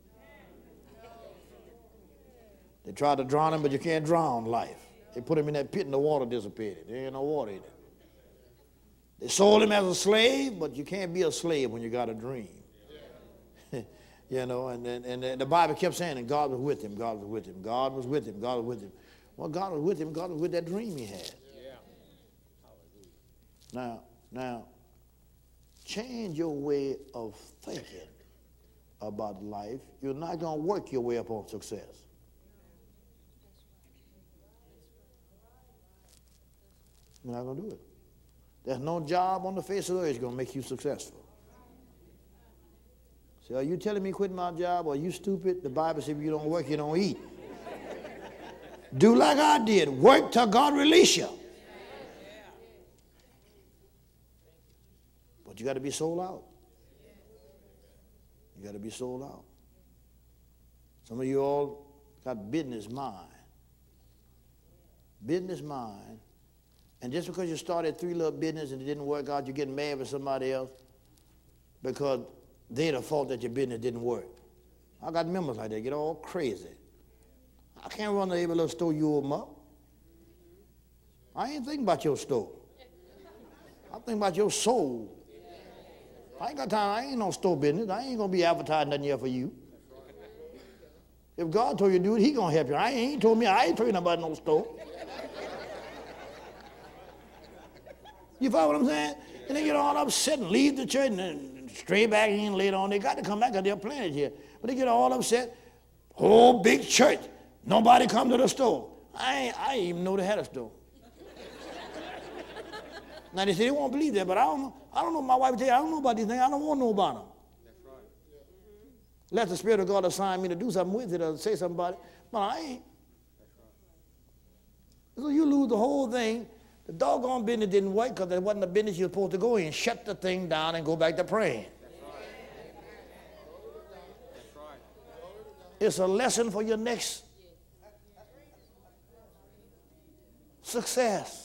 Speaker 1: They tried to drown him, but you can't drown life. They put him in that pit and the water disappeared. There ain't no water in it. They sold him as a slave, but you can't be a slave when you got a dream. You know, and the Bible kept saying, and God was with him, God was with him, God was with him, God was with him. Well, God was with him, God was with that dream he had. Now, change your way of thinking about life. You're not going to work your way up on success. You're not going to do it. There's no job on the face of the earth that's going to make you successful. So are you telling me quitting my job? Are you stupid? The Bible says if you don't work, you don't eat. Do like I did. Work till God release you. But you got to be sold out. You got to be sold out. Some of you all got business mind. Business mind. And just because you started 3 little business and it didn't work out, you're getting mad with somebody else because they're the fault that your business didn't work. I got members like that, get all crazy. I can't run every little store you open up. I ain't thinking about your store. I'm thinking about your soul. I ain't got time. I ain't no store business. I ain't going to be advertising nothing here for you. If God told you to do it, he going to help you. I ain't told you nobody no store. You follow what I'm saying? And they get all upset and leave the church and then stray back in later on. They got to come back because they're planted here. But they get all upset. Whole big church. Nobody come to the store. I ain't even know they had a store. Now they say they won't believe that, but I don't know. I don't know. My wife tell you, I don't know about these things. I don't want to know about them.
Speaker 2: That's right.
Speaker 1: Let the Spirit of God assign me to do something with it or say something about it. But I ain't.
Speaker 2: That's right.
Speaker 1: So you lose the whole thing. The doggone business didn't work because there wasn't a business you were supposed to go in. Shut the thing down and go back to praying.
Speaker 2: That's right. That's right.
Speaker 1: It's a lesson for your next success.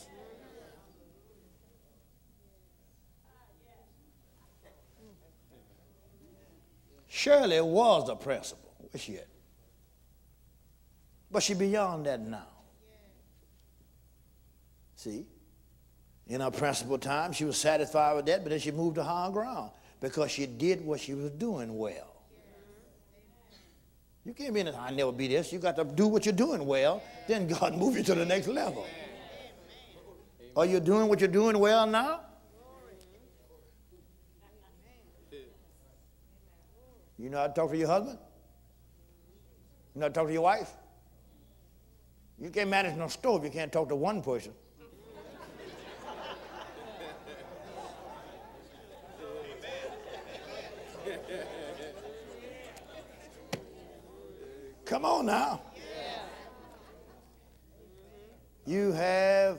Speaker 1: Shirley was the principal. Where's she at? But she's beyond that now. See? In her principal time, she was satisfied with that, but then she moved to higher ground because she did what she was doing well. You can't be in it, I'll never be this. You got to do what you're doing well, then God move you to the next level. Are you doing what you're doing well now? You know how to talk to your husband? You know how to talk to your wife? You can't manage no store if you can't talk to one person. Come on now. You have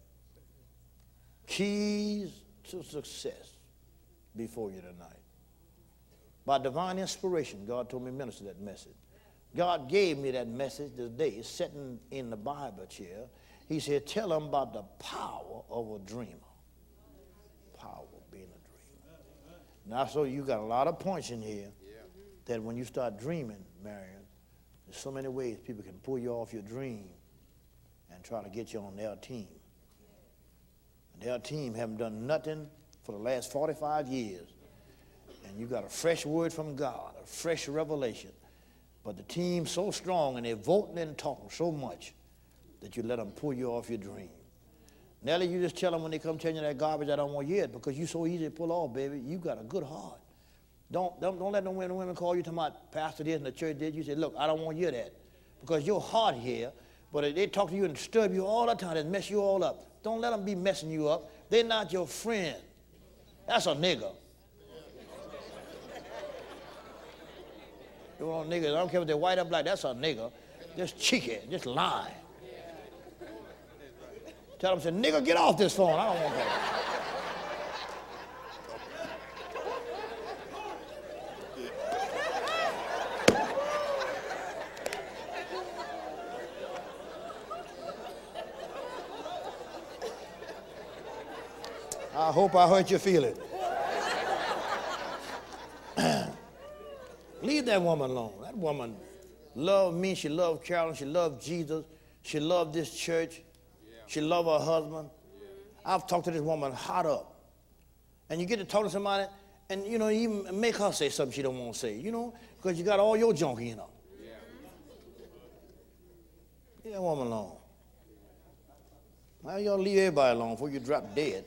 Speaker 1: keys to success before you tonight. By divine inspiration, God told me to minister that message. God gave me that message today, sitting in the Bible chair. He said, tell them about the power of a dreamer. Power of being a dreamer. Now, so you got a lot of points in here that when you start dreaming, Marion, there's so many ways people can pull you off your dream and try to get you on their team. And their team haven't done nothing for the last 45 years. And you got a fresh word from God, a fresh revelation. But the team's so strong and they're voting and talking so much that you let them pull you off your dream. Nellie, you just tell them when they come tell you that garbage, I don't want you yet, because you're so easy to pull off, baby. You got a good heart. Don't let no women call you to my pastor this and the church did. You say, look, I don't want you that. Because your heart here, but they talk to you and disturb you all the time and mess you all up. Don't let them be messing you up. They're not your friend. That's a nigger. You want niggas, I don't care if they're white or black, that's a nigger. Just cheeky, just lying. Tell them, say, nigga, get off this phone. I don't want that. I hope I hurt your feelings. Leave that woman alone. That woman loved me. She loved Carolyn. She loved Jesus. She loved this church. She loved her husband. I've talked to this woman hot up. And you get to talk to somebody, and, you know, you make her say something she don't want to say, you know, because you got all your junk in her. Leave that woman alone. Why y'all leave everybody alone before you drop dead?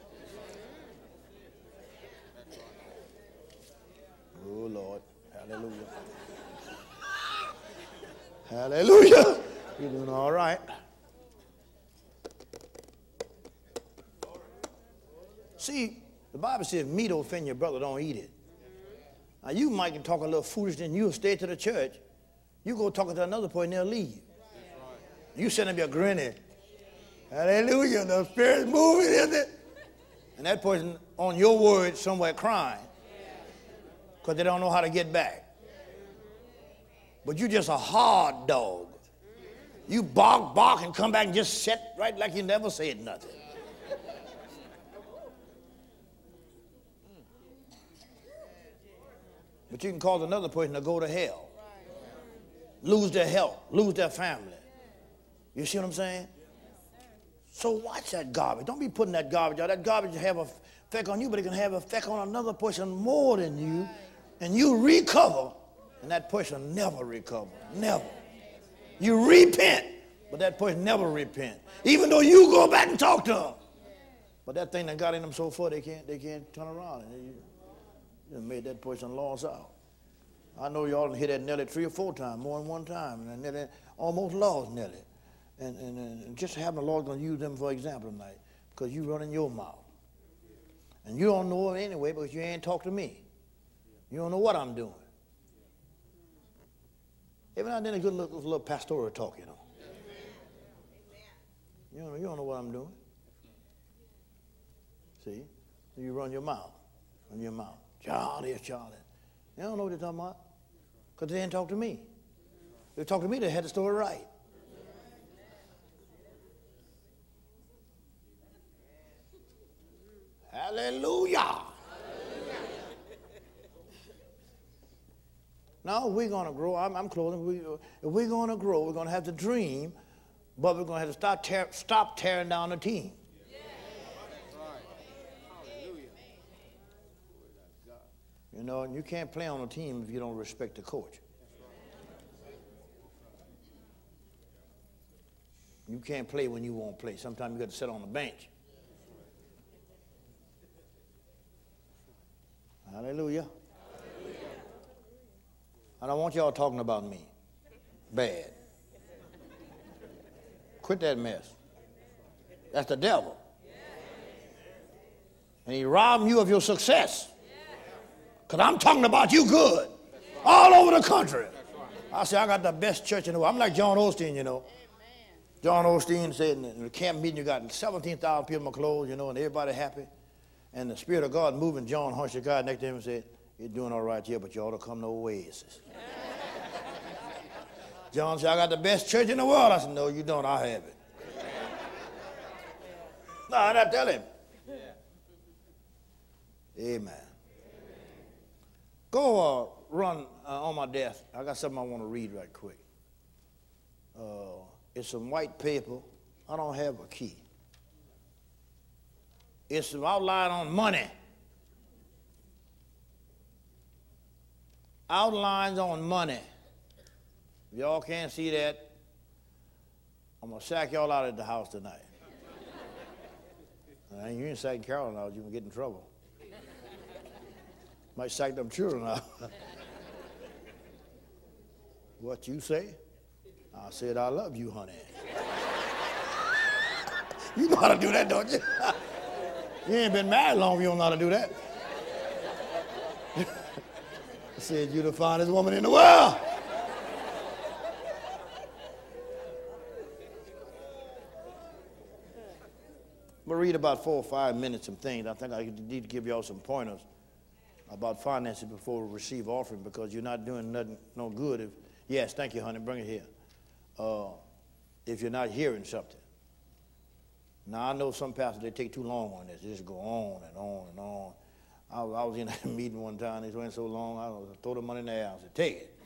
Speaker 1: Oh, Lord. Hallelujah. Hallelujah. You're doing all right. See, the Bible says, if meat offend your brother, don't eat it. Now, you might talk a little foolish, then you'll stay to the church. You go talking to another person, they'll leave. You send them your grinning. Hallelujah. The Spirit's moving, isn't it? And that person on your word somewhere crying because they don't know how to get back. But you just a hard dog. You bark, and come back and just sit right like you never said nothing. But you can cause another person to go to hell, lose their health, lose their family. You see what I'm saying? So watch that garbage. Don't be putting that garbage out. That garbage have effect on you, but it can have an effect on another person more than you. And you recover, and that person never recover. Never. You repent, but that person never repent. Even though you go back and talk to them. But that thing that got in them so far, they can't turn around. And you made that person lost out. I know y'all hit that Nelly 3 or 4 times, more than one time, and Nelly almost lost Nelly. And just having the Lord going to use them for example tonight, because you running your mouth. And you don't know it anyway, because you ain't talk to me. You don't know what I'm doing. Every now and then a good little pastoral talk, you know. You don't know what I'm doing. See? You run your mouth. Run your mouth. Charlie. You don't know what they're talking about. Because they didn't talk to me. If they talked to me, they had the story right. Hallelujah. Now, we're going to grow. I'm closing. If we're going to grow, we're going to have to dream, but we're going to have to stop tearing down the team. You know, and you can't play on a team if you don't respect the coach. You can't play when you won't play. Sometimes you got to sit on the bench. Hallelujah. I don't want y'all talking about me. Bad. Quit that mess. That's the devil. And he robbing you of your success. Because I'm talking about you good. All over the country. I say I got the best church in the world. I'm like John Osteen, you know. John Osteen said in the camp meeting, you got 17,000 people in my clothes, you know, and everybody happy. And the Spirit of God moving John hunched the guy next to him and said, "You're doing all right here, but you ought to come to Oasis." John said, "I got the best church in the world." I said, "No, you don't. I have it." No, I didn't tell him. Amen. Go run on my desk. I got something I want to read right quick. It's some white paper. I don't have a key. It's some outline on money. Outlines on money. If y'all can't see that, I'm going to sack y'all out at the house tonight. You ain't sacking Carolyn out, you can get in trouble. Might sack them children out. What you say? I said, "I love you, honey." You know how to do that, don't you? You ain't been married long if you don't know how to do that. I said, "You're the finest woman in the world." I'm going to read about 4 or 5 minutes some things. I think I need to give y'all some pointers about finances before we receive offering, because you're not doing nothing no good if, yes, thank you, honey, bring it here, if you're not hearing something. Now, I know some pastors, they take too long on this. They just go on and on and on. I was in a meeting one time. They went so long, I throw the money in the air. I said, "Take it."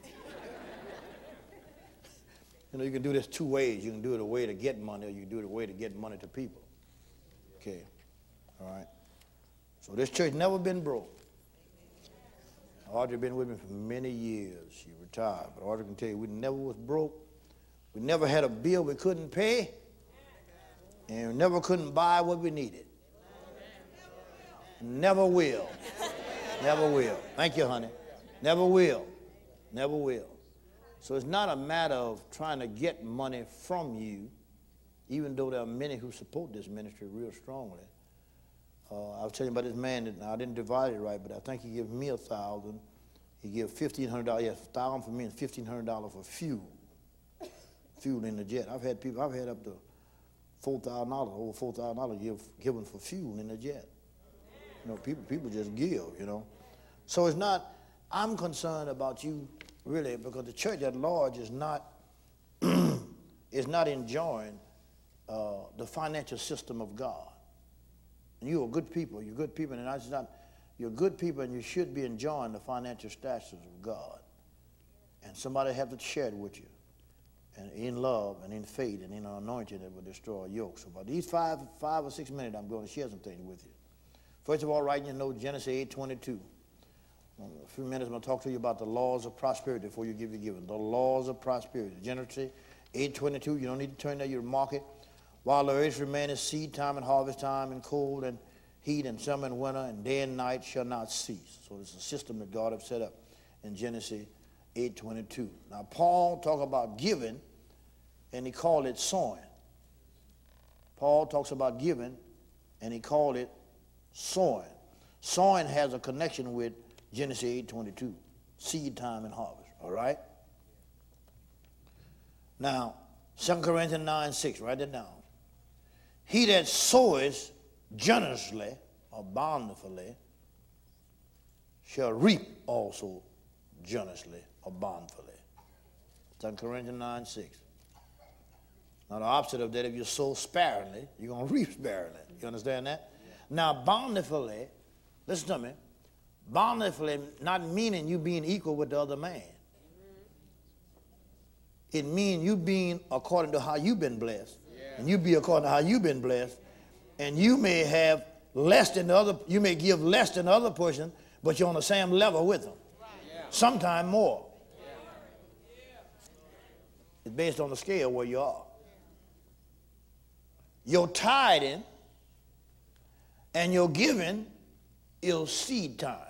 Speaker 1: You know, you can do this 2 ways. You can do it a way to get money, or you can do it a way to get money to people. Okay, all right. So this church never been broke. Audrey been with me for many years. She retired, but Audrey can tell you we never was broke. We never had a bill we couldn't pay, and we never couldn't buy what we needed. Never will. Never will. Thank you, honey. Never will. Never will. So it's not a matter of trying to get money from you, even though there are many who support this ministry real strongly. I was telling you about this man that I didn't divide it right, but I think he gave me $1,000. He gave $1,500. Yes, $1,000 for me and $1,500 for fuel. Fuel in the jet. I've had up to $4,000, over $4,000 given for fuel in the jet. You know, people just give, you know. So it's not, I'm concerned about you really, because the church at large is not enjoying the financial system of God. And you are good people. You're good people, and you're good people, and you should be enjoying the financial status of God. And somebody have to share it with you, and in love, and in faith, and in an anointing that will destroy a yoke. So, about these five or 6 minutes, I'm going to share some things with you. First of all, write in your note Genesis 8:22. In a few minutes, I'm going to talk to you about the laws of prosperity before you give your giving. The laws of prosperity. Genesis 8:22. You don't need to turn there. You mark it. While the earth remaineth, seed time and harvest time, and cold and heat, and summer and winter, and day and night shall not cease. So it's a system that God has set up in Genesis 8:22. Now, Paul talks about giving, and he called it sowing. Paul talks about giving, and he called it sowing. Sowing has a connection with Genesis 8:22, seed time and harvest, all right? Now, 2 Corinthians 9:6, write that down. He that soweth generously or bountifully shall reap also generously or bountifully. 2 Corinthians 9:6. Now, the opposite of that, if you sow sparingly, you're going to reap sparingly. You understand that? Yeah. Now, bountifully, listen to me, bountifully not meaning you being equal with the other man. It means you being according to how you've been blessed. Yeah. And you be according to how you've been blessed. And you may have less than the other, you may give less than the other person, but you're on the same level with them. Yeah. Sometimes more. Yeah. It's based on the scale where you are. Your tithing and your giving is seed time.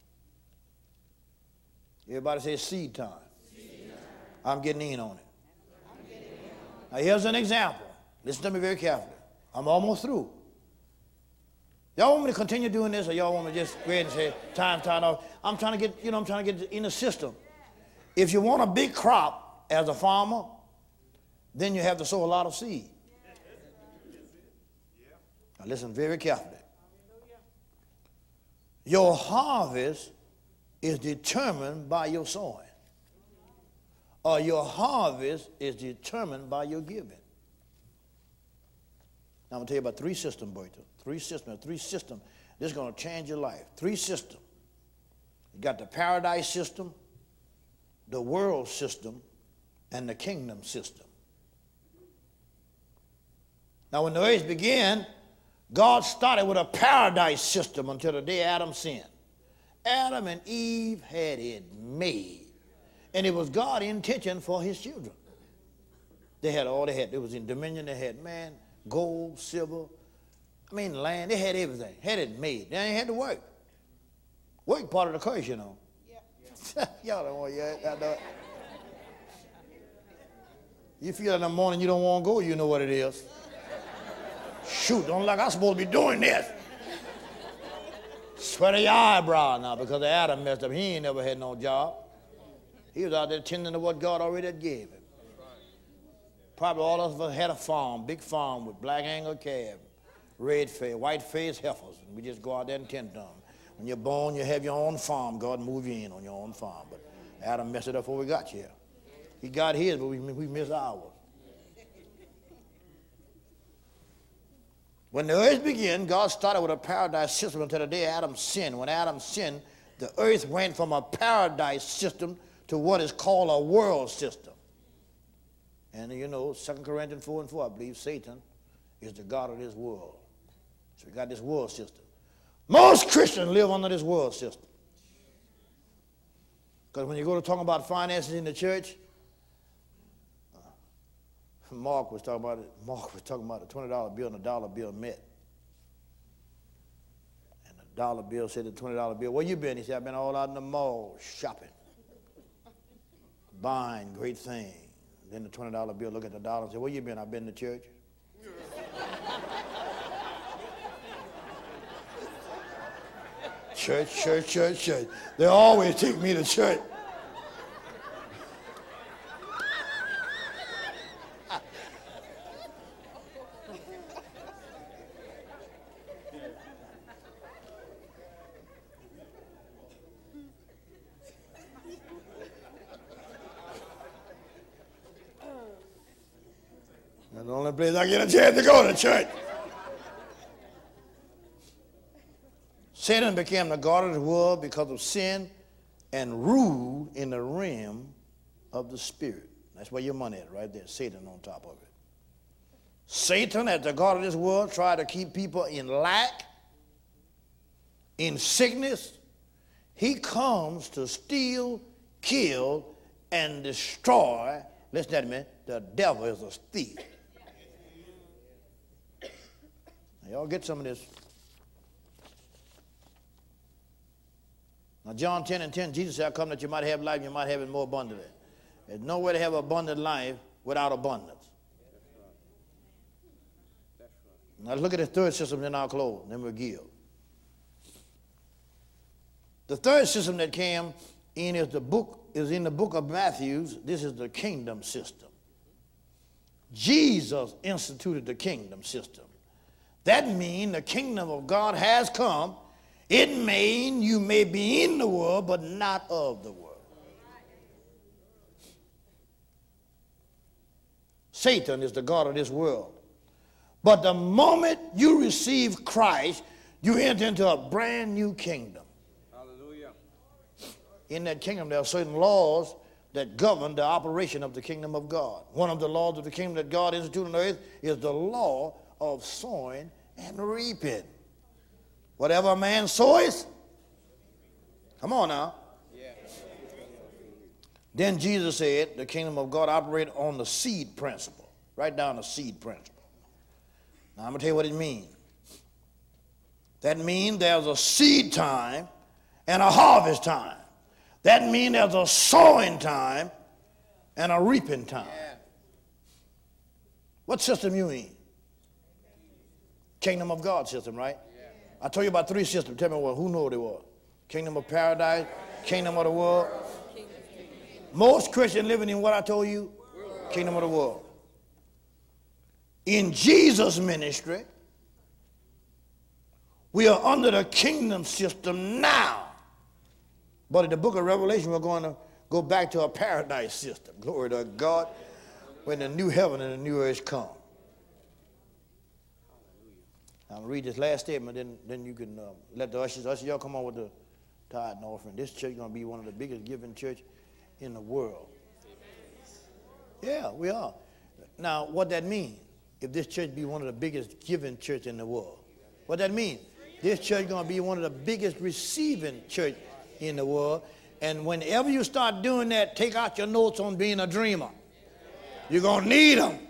Speaker 1: Everybody say seed time. Seed time. I'm getting in on it. Now here's an example. Listen to me very carefully. I'm almost through. Y'all want me to continue doing this, or y'all want me to just go ahead and say time off? I'm trying to get in the system. If you want a big crop as a farmer, then you have to sow a lot of seed. Now listen very carefully. Your harvest is determined by your sowing, or your harvest is determined by your giving. Now I'm going to tell you about three systems, Bertha. Three systems. This is going to change your life. Three systems. You got the paradise system, the world system, and the kingdom system. Now when the earth began, God started with a paradise system until the day Adam sinned. Adam and Eve had it made. And it was God's intention for his children. They had all they had. It was in dominion. They had man, gold, silver, land. They had everything. Had it made. They ain't had to work. Work part of the curse, you know. Yeah. Y'all don't want to. You feel in the morning you don't want to go, you know what it is. Shoot, don't like I'm supposed to be doing this. Sweat of your eyebrow now because Adam messed up. He ain't never had no job. He was out there tending to what God already had gave him. Probably all of us had a farm, big farm with black Angus calf, red face, white face heifers. And we just go out there and tend to them. When you're born, you have your own farm. God move you in on your own farm. But Adam messed it up before we got here. He got his, but we missed ours. When the earth began, God started with a paradise system until the day Adam sinned. When Adam sinned, the earth went from a paradise system to what is called a world system. And 2 Corinthians 4:4, I believe Satan is the god of this world. So we got this world system. Most Christians live under this world system. Because when you go to talk about finances in the church, Mark was talking about it. Mark was talking about a $20 bill and a dollar bill met. And the dollar bill said to the $20 bill, "Where you been?" He said, "I've been all out in the mall shopping, buying great things." Then the $20 bill looked at the dollar and said, "Where you been?" "I've been to church." Church. They always take me to church. That's the only place I get a chance to go to church. Satan became the god of the world because of sin and ruled in the realm of the spirit. That's where your money is, right there, Satan on top of it. Satan, as the god of this world, tried to keep people in lack in sickness. He comes to steal, kill, and destroy. Listen to me. The devil is a thief. Now, y'all get some of this. Now, John 10 and 10, Jesus said, I come that you might have life, you might have it more abundantly. There's no way to have abundant life without abundance.
Speaker 2: That's right.
Speaker 1: Now, look at the third system, then I'll close, then we'll give. The third system that came in is in the book of Matthew. This is the kingdom system. Jesus instituted the kingdom system. That means the kingdom of God has come. It means you may be in the world, but not of the world. Satan is the god of this world. But the moment you receive Christ, you enter into a brand new kingdom.
Speaker 2: Hallelujah.
Speaker 1: In that kingdom, there are certain laws that govern the operation of the kingdom of God. One of the laws of the kingdom that God instituted on earth is the law of sowing and reaping. Whatever a man sows, come on now.
Speaker 2: Yeah.
Speaker 1: Then Jesus said the kingdom of God operates on the seed principle. Write down the seed principle. Now I'm going to tell you what it means. That means there's a seed time and a harvest time. That means there's a sowing time and a reaping time.
Speaker 2: Yeah.
Speaker 1: What system you in? Kingdom of God system, right?
Speaker 2: Yeah.
Speaker 1: I told you about three systems. Tell me who know what it was. Kingdom of paradise, kingdom of the world. Most Christians living in what I told you? Kingdom of the world. In Jesus' ministry, we are under the kingdom system now. But in the book of Revelation, we're going to go back to a paradise system. Glory to God. When the new heaven and the new earth come. I'm going to read this last statement, then you can let the ushers, y'all come on with the tithe and offering. This church is going to be one of the biggest giving church in the world. Yeah, we are. Now, what that means, if this church be one of the biggest giving church in the world, what that means, this church is going to be one of the biggest receiving church in the world. And whenever you start doing that, take out your notes on being a dreamer. You're going to need them.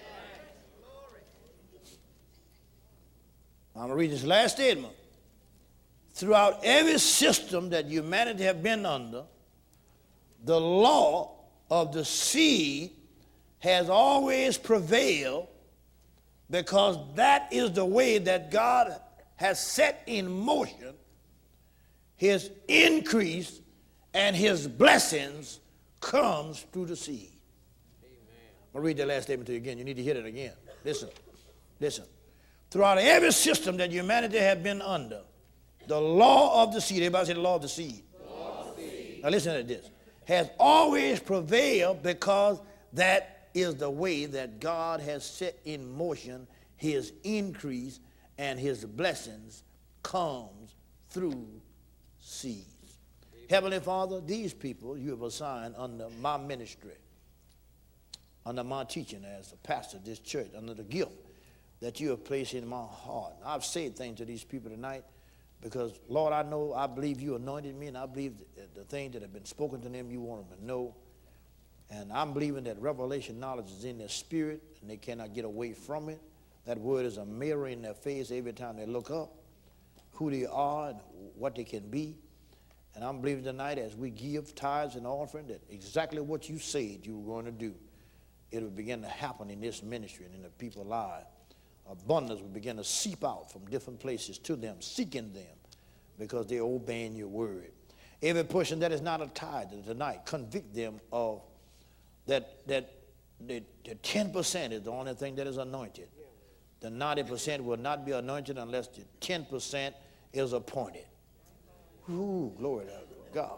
Speaker 1: I'm going to read this last statement. Throughout every system that humanity have been under, the law of the seed has always prevailed because that is the way that God has set in motion his increase and his blessings comes through the seed. Amen. I'll read that last statement to you again. You need to hear it again. Listen. Throughout every system that humanity has been under, the law of the seed, everybody say the law of the seed. Law of the seed. Now listen to this. Has always prevailed because that is the way that God has set in motion his increase and his blessings comes through seeds. Amen. Heavenly Father, these people you have assigned under my ministry, under my teaching as a pastor of this church, under the gift that you have placed in my heart. I've said things to these people tonight because, Lord, I believe you anointed me, and I believe the things that have been spoken to them you want them to know. And I'm believing that revelation knowledge is in their spirit, and they cannot get away from it. That word is a mirror in their face every time they look up, who they are and what they can be. And I'm believing tonight as we give tithes and offering that exactly what you said you were going to do, it will begin to happen in this ministry and in the people's lives. Abundance will begin to seep out from different places to them, seeking them because they're obeying your word. Every person that is not a tithe tonight, convict them of that the 10% is the only thing that is anointed. The 90% will not be anointed unless the 10% is appointed. Ooh, glory to God.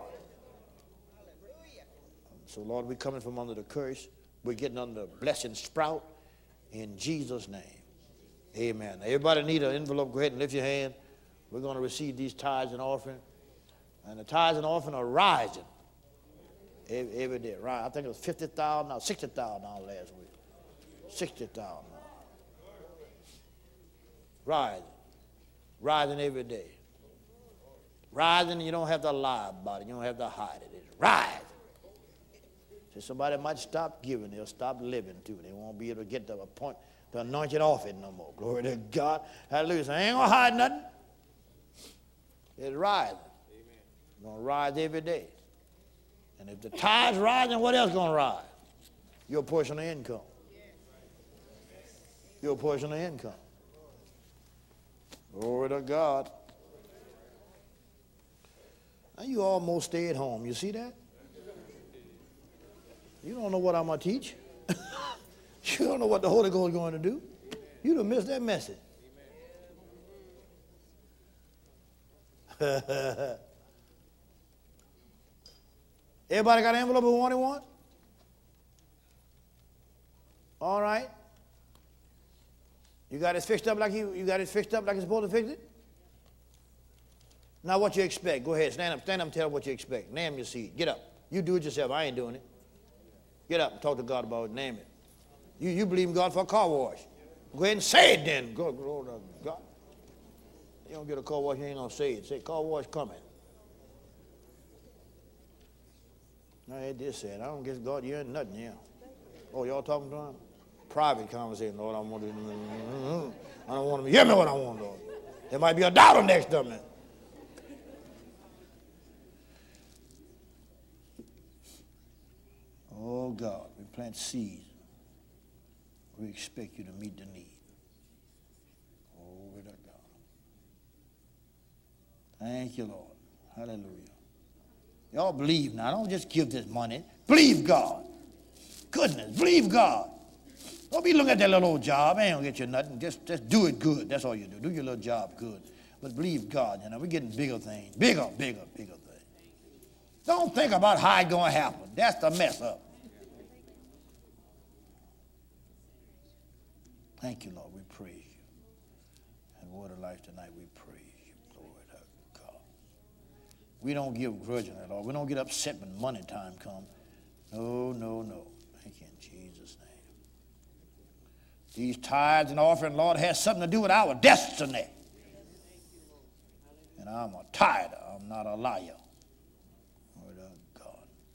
Speaker 1: So, Lord, we're coming from under the curse. We're getting under the blessing sprout in Jesus' name. Amen. Now, everybody need an envelope. Go ahead and lift your hand. We're going to receive these tithes and offering. And the tithes and offering are rising every day. Right? I think it was $50,000, now $60,000 last week. $60,000. Rising every day. Rising, you don't have to lie about it. You don't have to hide it. It's rising. So somebody might stop giving. They'll stop living too. They won't be able to get to a point to anoint it off it no more. Glory to God. Hallelujah. So I ain't going to hide nothing. It's rising. It's going to rise every day. And if the tide's rising, what else going to rise? Your portion of income. Your portion of income. Glory to God. Now you almost stay at home. You see that? You don't know what I'm going to teach. You don't know what the Holy Ghost is going to do. You done missed that message. Everybody got an envelope of 1-1? All right. You got it fixed up like you got it fixed up like you're supposed to fix it? Now what you expect? Go ahead, stand up and tell what you expect. Name your seed. Get up. You do it yourself. I ain't doing it. Get up and talk to God about it. Name it. You believe in God for a car wash. Go ahead and say it then. Go to God. You don't get a car wash, you ain't gonna say it. Say car wash coming. No, it just said, I don't guess God, you ain't nothing here. Oh, y'all talking to him? Private conversation, Lord, I don't want him to hear me what I want, Lord. There might be a dollar next to me. Oh, God, we plant seeds. We expect you to meet the need. Glory to God. Thank you, Lord. Hallelujah. Y'all believe now. Don't just give this money. Believe God. Goodness, believe God. Don't be looking at that little old job. I ain't gonna get you nothing. Just do it good. That's all you do. Do your little job good. But believe God. You know, we're getting bigger things. Bigger things. Don't think about how it's gonna happen. That's the mess up. Thank you, Lord. We praise you. And Word of Life tonight, we praise you. Glory to God. We don't give grudgingly, Lord. We don't get upset when money time comes. No. Thank you in Jesus' name. These tithes and offering, Lord, has something to do with our destiny. And I'm a tither. I'm not a liar. Glory to God.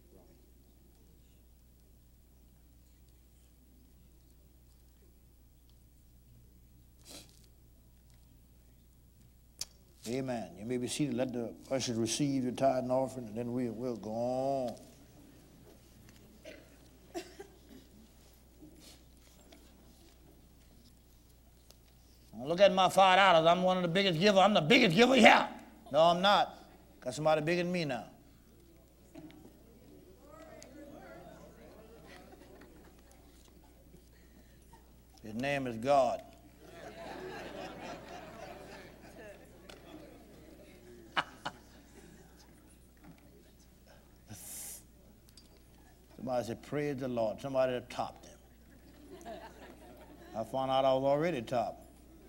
Speaker 1: Amen. You may be seated. Let the ushers receive your tithe and offering, and then we'll go on. Look at my $5. I'm one of the biggest givers. I'm the biggest giver here. No, I'm not. Got somebody bigger than me now. His name is God. Somebody said, praise the Lord. Somebody that topped him. I found out I was already topped.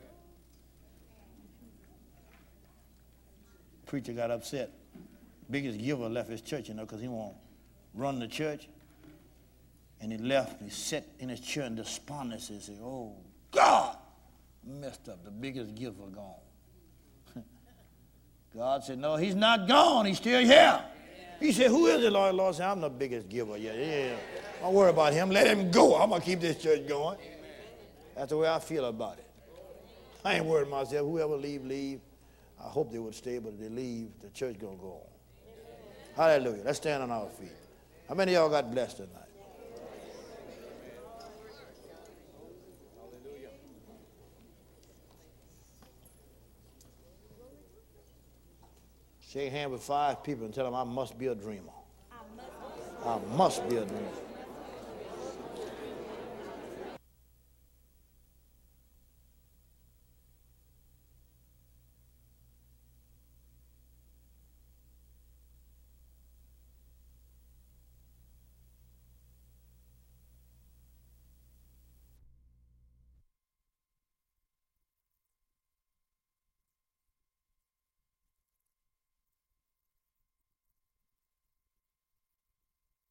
Speaker 1: Preacher got upset. Biggest giver left his church, because he won't run the church. And he left. He sat in his chair in despondency and said, oh, God, messed up. The biggest giver gone. God said, no, he's not gone. He's still here. He said, who is it, Lord? Lord said, I'm the biggest giver. Yeah. Don't worry about him. Let him go. I'm going to keep this church going. That's the way I feel about it. I ain't worried myself. Whoever leave. I hope they would stay, but if they leave, the church going to go on. Hallelujah. Let's stand on our feet. How many of y'all got blessed tonight? Shake hands with 5 people and tell them I must be a dreamer. I must be a dreamer.